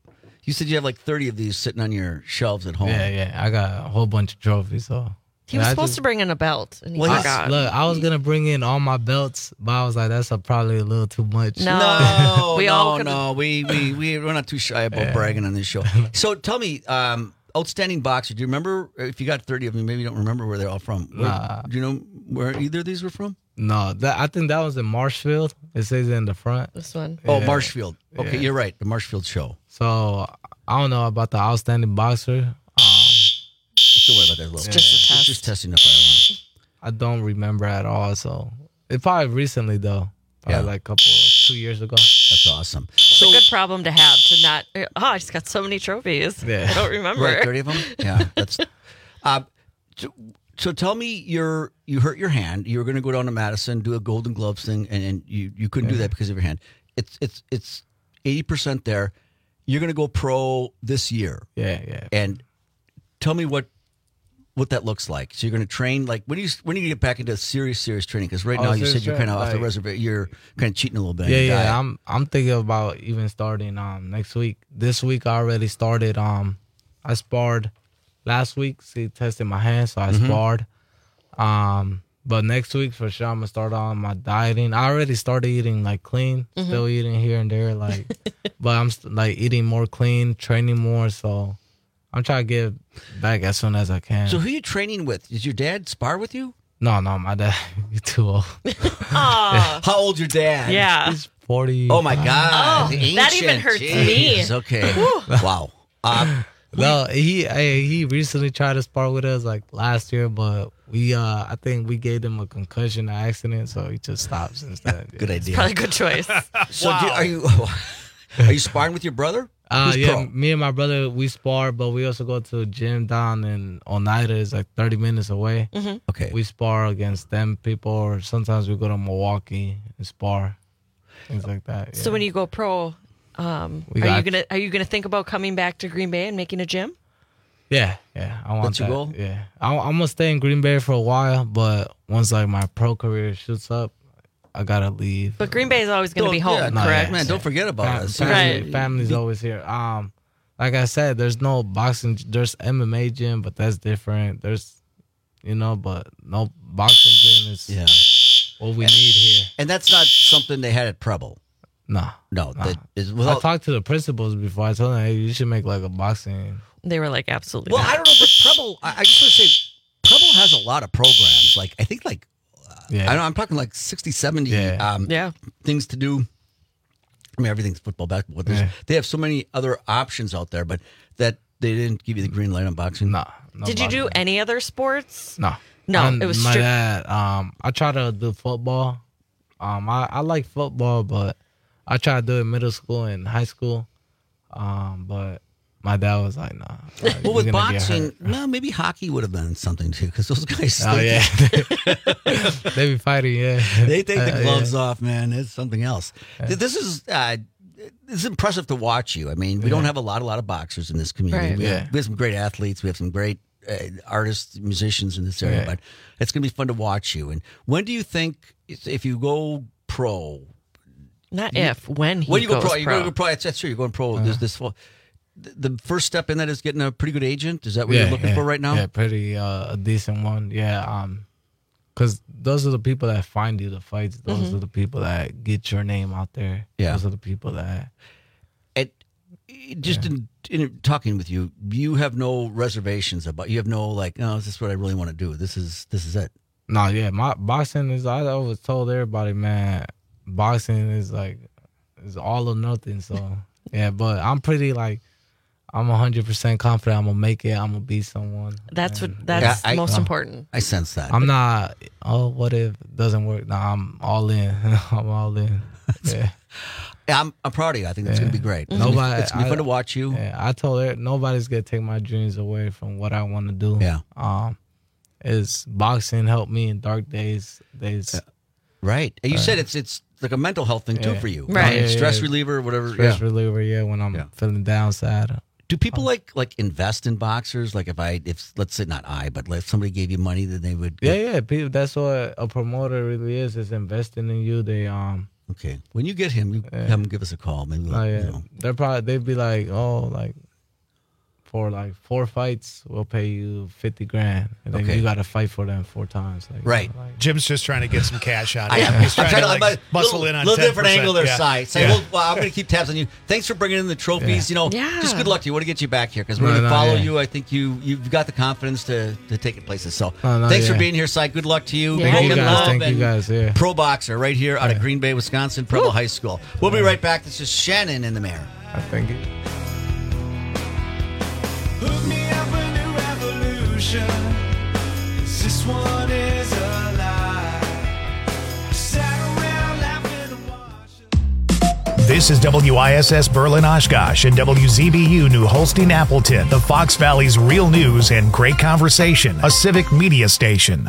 Speaker 14: You said you have like thirty of these sitting on your shelves at home.
Speaker 13: Yeah, yeah. I got a whole bunch of trophies. So
Speaker 15: He was
Speaker 13: I
Speaker 15: supposed
Speaker 13: just-
Speaker 15: to bring in a belt, and he
Speaker 13: Well,
Speaker 15: forgot.
Speaker 13: look, I was gonna bring in all my belts, but I was like, that's a, probably a little too much.
Speaker 15: No.
Speaker 14: No,
Speaker 15: We
Speaker 14: no,
Speaker 15: all could've-
Speaker 14: no. We, we, we, we're not too shy about
Speaker 13: Yeah.
Speaker 14: bragging on this show. So tell me, um, outstanding boxer, do you remember, if you got thirty of them, maybe you don't remember where they're all from? Where-
Speaker 13: Nah.
Speaker 14: Do you know where either of these were from?
Speaker 13: No, that I think that was in Marshfield. It says in the front.
Speaker 15: This one.
Speaker 14: Oh,
Speaker 13: Yeah.
Speaker 14: Marshfield. Okay,
Speaker 13: Yeah.
Speaker 14: you're right. The Marshfield show.
Speaker 13: So I don't know about the outstanding boxer. Um,
Speaker 14: Don't worry about that. Little.
Speaker 15: It's just a test.
Speaker 14: Just testing the fire
Speaker 13: I don't remember at all. So it probably recently though. Probably
Speaker 14: Yeah.
Speaker 13: like a couple two years ago.
Speaker 14: That's awesome.
Speaker 15: It's a good problem to have to not. Oh, I just got so many trophies.
Speaker 13: Yeah.
Speaker 15: I don't remember.
Speaker 14: Right, thirty of them. Yeah, that's. Uh, so, so tell me, you're you hurt your hand. You were going to go down to Madison, do a Golden Gloves thing, and, and you you couldn't do
Speaker 13: Yeah.
Speaker 14: that because of your hand. It's it's it's eighty percent there. You're going to go pro this year,
Speaker 13: Yeah, yeah.
Speaker 14: and tell me what what that looks like. So you're going to train like when do you when do you get back into serious serious training? Because right
Speaker 13: Oh,
Speaker 14: now you
Speaker 13: serious
Speaker 14: said you're kind of
Speaker 13: training,
Speaker 14: off the
Speaker 13: like-
Speaker 14: reservation. You're kind of cheating a little bit. on
Speaker 13: Yeah,
Speaker 14: your
Speaker 13: yeah.
Speaker 14: diet.
Speaker 13: I'm I'm thinking about even starting um next week. This week I already started. Um, I sparred last week. See, tested my hand, so I
Speaker 14: Mhm.
Speaker 13: sparred. Um, but next week for sure I'm gonna start on my dieting. I already started eating like clean,
Speaker 15: Mhm.
Speaker 13: still eating here and there, like, but I'm st- like eating more clean, training more. So I'm trying to get back as soon as I can.
Speaker 14: So who are you training with? Is your dad spar with you?
Speaker 13: no, no, my dad, he's too old.
Speaker 15: Aw.
Speaker 14: How old's your dad?
Speaker 15: Yeah.
Speaker 13: He's forty.
Speaker 14: Oh my God!
Speaker 15: Oh,
Speaker 14: The
Speaker 15: that even
Speaker 14: ancient.
Speaker 15: hurts
Speaker 14: Jeez,
Speaker 15: me.
Speaker 14: Okay. Wow. Um,
Speaker 13: No, he hey, he recently tried to spar with us like last year, but we uh I think we gave him a concussion accident, so he just stopped since then.
Speaker 14: good idea.
Speaker 15: Probably a good choice.
Speaker 14: So do, are you are you sparring with your brother?
Speaker 13: Uh
Speaker 14: Who's
Speaker 13: yeah,
Speaker 14: pro?
Speaker 13: me and my brother we spar, but we also go to a gym down in Oneida. It's like thirty minutes away.
Speaker 15: Mhm.
Speaker 14: Okay.
Speaker 13: We spar against them people, or sometimes we go to Milwaukee and spar, things like that.
Speaker 15: So
Speaker 13: yeah.
Speaker 15: when you go pro, um,
Speaker 13: We
Speaker 15: are you
Speaker 13: got-
Speaker 15: gonna are you gonna think about coming back to Green Bay and making a gym?
Speaker 13: Yeah, yeah, I want
Speaker 14: That's your
Speaker 13: that.
Speaker 14: goal?
Speaker 13: Yeah, I, I'm gonna stay in Green Bay for a while, but once like my pro career shoots up, I gotta leave.
Speaker 15: But Green Bay is always gonna
Speaker 14: Don't-
Speaker 15: be home,
Speaker 14: yeah, no,
Speaker 15: correct?
Speaker 14: Man, don't forget about
Speaker 13: Fam-
Speaker 14: us.
Speaker 13: family-
Speaker 15: Right.
Speaker 13: Family's always here. Um, like I said, there's no boxing. There's M M A gym, but that's different. There's, you know, but no boxing gym is
Speaker 14: Yeah.
Speaker 13: what we need here.
Speaker 14: And that's not something they had at Preble.
Speaker 13: Nah,
Speaker 14: No,
Speaker 13: nah.
Speaker 14: that is
Speaker 13: I
Speaker 14: well.
Speaker 13: talked to the principals before. I told them, hey, you should make like a boxing.
Speaker 15: They were like, absolutely.
Speaker 14: Well,
Speaker 15: not.
Speaker 14: I don't know, but Preble. I, I just want to say, Preble has a lot of programs. Like I think, like
Speaker 13: Yeah,
Speaker 14: I don't, I'm talking like sixty, seventy
Speaker 13: Yeah.
Speaker 14: um,
Speaker 15: yeah.
Speaker 14: things to do. I mean, everything's football, basketball. There's-
Speaker 13: Yeah.
Speaker 14: They have so many other options out there, but that they didn't give you the green light on boxing.
Speaker 13: nah. no
Speaker 15: Did you do
Speaker 13: boxing.
Speaker 15: any other sports?
Speaker 13: No,
Speaker 15: No,
Speaker 13: I'm-
Speaker 15: it was
Speaker 13: my
Speaker 15: strict-
Speaker 13: dad. Um, I try to do football. Um, I, I like football, but I tried to do it in middle school and high school. Um, but my dad was like, "Nah." like,
Speaker 14: Well, with
Speaker 13: you're gonna get
Speaker 14: boxing,
Speaker 13: hurt.
Speaker 14: well, maybe hockey would have been something too, because those guys.
Speaker 13: Oh
Speaker 14: they,
Speaker 13: yeah, they be fighting. Yeah,
Speaker 14: they take the
Speaker 13: Uh,
Speaker 14: gloves
Speaker 13: yeah.
Speaker 14: off, man. It's something else. This is uh, it's impressive to watch you. I mean, we don't have a lot, a lot of boxers in this community.
Speaker 15: Right.
Speaker 14: We, have,
Speaker 13: Yeah.
Speaker 14: we have some great athletes. We have some great uh, artists, musicians in this area.
Speaker 13: Yeah.
Speaker 14: But it's going to be fun to watch you. And when do you think if you go pro?
Speaker 15: Not if, when he
Speaker 14: When you go
Speaker 15: goes
Speaker 14: pro, you go pro. That's, that's true. You're going pro. There's this. fall. The the first step in that is getting a pretty good agent. Is that what
Speaker 13: yeah,
Speaker 14: you're looking
Speaker 13: yeah,
Speaker 14: for right now?
Speaker 13: Yeah, pretty uh, a decent one. Yeah, um, because those are the people that find you the fights. Those
Speaker 15: Mm-hmm.
Speaker 13: are the people that get your name out there.
Speaker 14: Yeah.
Speaker 13: Those are the people that.
Speaker 14: And just in, in talking with you, you have no reservations about. You have no like, no, this is what I really want to do. This is this is it.
Speaker 13: No, yeah, my boxing is. I always told everybody, man, boxing is like is all or nothing. So yeah, but I'm pretty like. I'm one hundred percent confident I'm going to make it. I'm going to beat someone.
Speaker 15: That's what.
Speaker 13: And,
Speaker 15: That's
Speaker 14: Yeah, I-
Speaker 15: most
Speaker 14: uh,
Speaker 15: important.
Speaker 14: I sense that.
Speaker 13: I'm not, oh, what if it doesn't work? No, I'm all in. I'm all in. Yeah.
Speaker 14: Yeah, I'm, I'm proud of you. I think that's
Speaker 13: Yeah.
Speaker 14: going to be great. It's gonna be-
Speaker 13: Nobody-
Speaker 14: it's going to be fun
Speaker 13: I-
Speaker 14: to watch you.
Speaker 13: Yeah, I told her nobody's going to take my dreams away from what I want to do.
Speaker 14: Yeah.
Speaker 13: Um, is boxing helped me in dark days. Days.
Speaker 14: Yeah. Right. And you said it's it's like a mental health thing too
Speaker 13: Yeah.
Speaker 14: for you.
Speaker 15: Right.
Speaker 14: Uh,
Speaker 13: Yeah,
Speaker 14: Stress
Speaker 13: yeah.
Speaker 14: reliever, whatever.
Speaker 13: Stress
Speaker 14: yeah.
Speaker 13: reliever, yeah, when I'm
Speaker 14: Yeah.
Speaker 13: feeling down, sad.
Speaker 14: Do people like like invest in boxers? Like if I if let's say not I, but if somebody gave you money, then they would.
Speaker 13: Yeah, yeah. People, that's what a promoter really is. Is investing in you. They um
Speaker 14: Okay. When you get him, you
Speaker 13: Yeah.
Speaker 14: have him give us a call. Maybe.
Speaker 13: Oh, yeah.
Speaker 14: You know.
Speaker 13: They're probably they'd be like, oh, like for like four fights, we'll pay you fifty grand, and then
Speaker 14: Okay.
Speaker 13: you got to fight for them four times. Like,
Speaker 14: Right.
Speaker 16: Jim's just trying to get some cash out of
Speaker 14: I
Speaker 16: him.
Speaker 14: am.
Speaker 16: He's trying,
Speaker 14: I'm
Speaker 16: to like,
Speaker 14: like,
Speaker 16: muscle
Speaker 14: little,
Speaker 16: in on
Speaker 14: little
Speaker 16: ten
Speaker 14: different
Speaker 16: percent.
Speaker 14: angle there,
Speaker 16: Yeah.
Speaker 14: side. Say,
Speaker 16: Yeah.
Speaker 14: well, well, I'm going to keep tabs on you. Thanks for bringing in the trophies.
Speaker 13: Yeah.
Speaker 14: You know,
Speaker 15: Yeah.
Speaker 14: just good luck to you. I want to get you back here because we're
Speaker 13: No,
Speaker 14: going to
Speaker 13: no,
Speaker 14: follow
Speaker 13: yeah.
Speaker 14: you. I think you you've got the confidence to to take it places. So
Speaker 13: No, no,
Speaker 14: thanks for
Speaker 13: yeah.
Speaker 14: being here, Side. Good luck to you.
Speaker 15: Yeah.
Speaker 13: Thank you
Speaker 14: Golden
Speaker 13: guys.
Speaker 14: Glove
Speaker 13: Thank you
Speaker 14: and
Speaker 13: guys. Yeah.
Speaker 14: Pro boxer right here out of Green Bay, Wisconsin, Preble High School. We'll be right back. This is Shannon in the Mayor.
Speaker 13: I think it.
Speaker 11: Hook me up a new revolution. 'Cause this one is a lie. Sat around laughing and watching.
Speaker 1: This is W I S S Berlin Oshkosh and W Z B U New Holstein Appleton, the Fox Valley's real news and great conversation, a civic media station.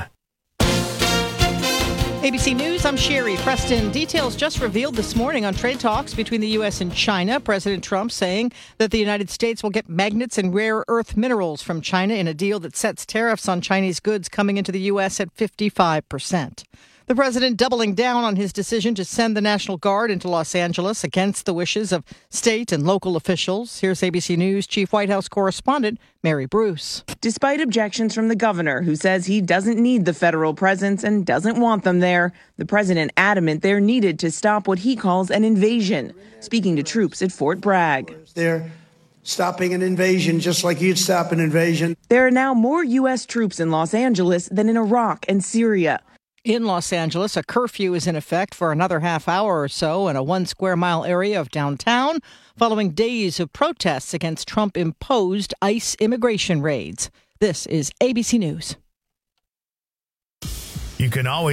Speaker 5: A B C News, I'm Sherry Preston. Details just revealed this morning on trade talks between the U S and China. President Trump saying that the United States will get magnets and rare earth minerals from China in a deal that sets tariffs on Chinese goods coming into the U S at fifty-five percent. The president doubling down on his decision to send the National Guard into Los Angeles against the wishes of state and local officials. Here's A B C News Chief White House correspondent Mary Bruce.
Speaker 6: Despite objections from the governor, who says he doesn't need the federal presence and doesn't want them there, the president adamant they're needed to stop what he calls an invasion, speaking to troops at Fort Bragg.
Speaker 17: They're stopping an invasion just like you'd stop an invasion.
Speaker 6: There are now more U S troops in Los Angeles than in Iraq and Syria.
Speaker 5: In Los Angeles, a curfew is in effect for another half hour or so in a one square mile area of downtown following days of protests against Trump-imposed ICE immigration raids. This is A B C News.
Speaker 1: You can always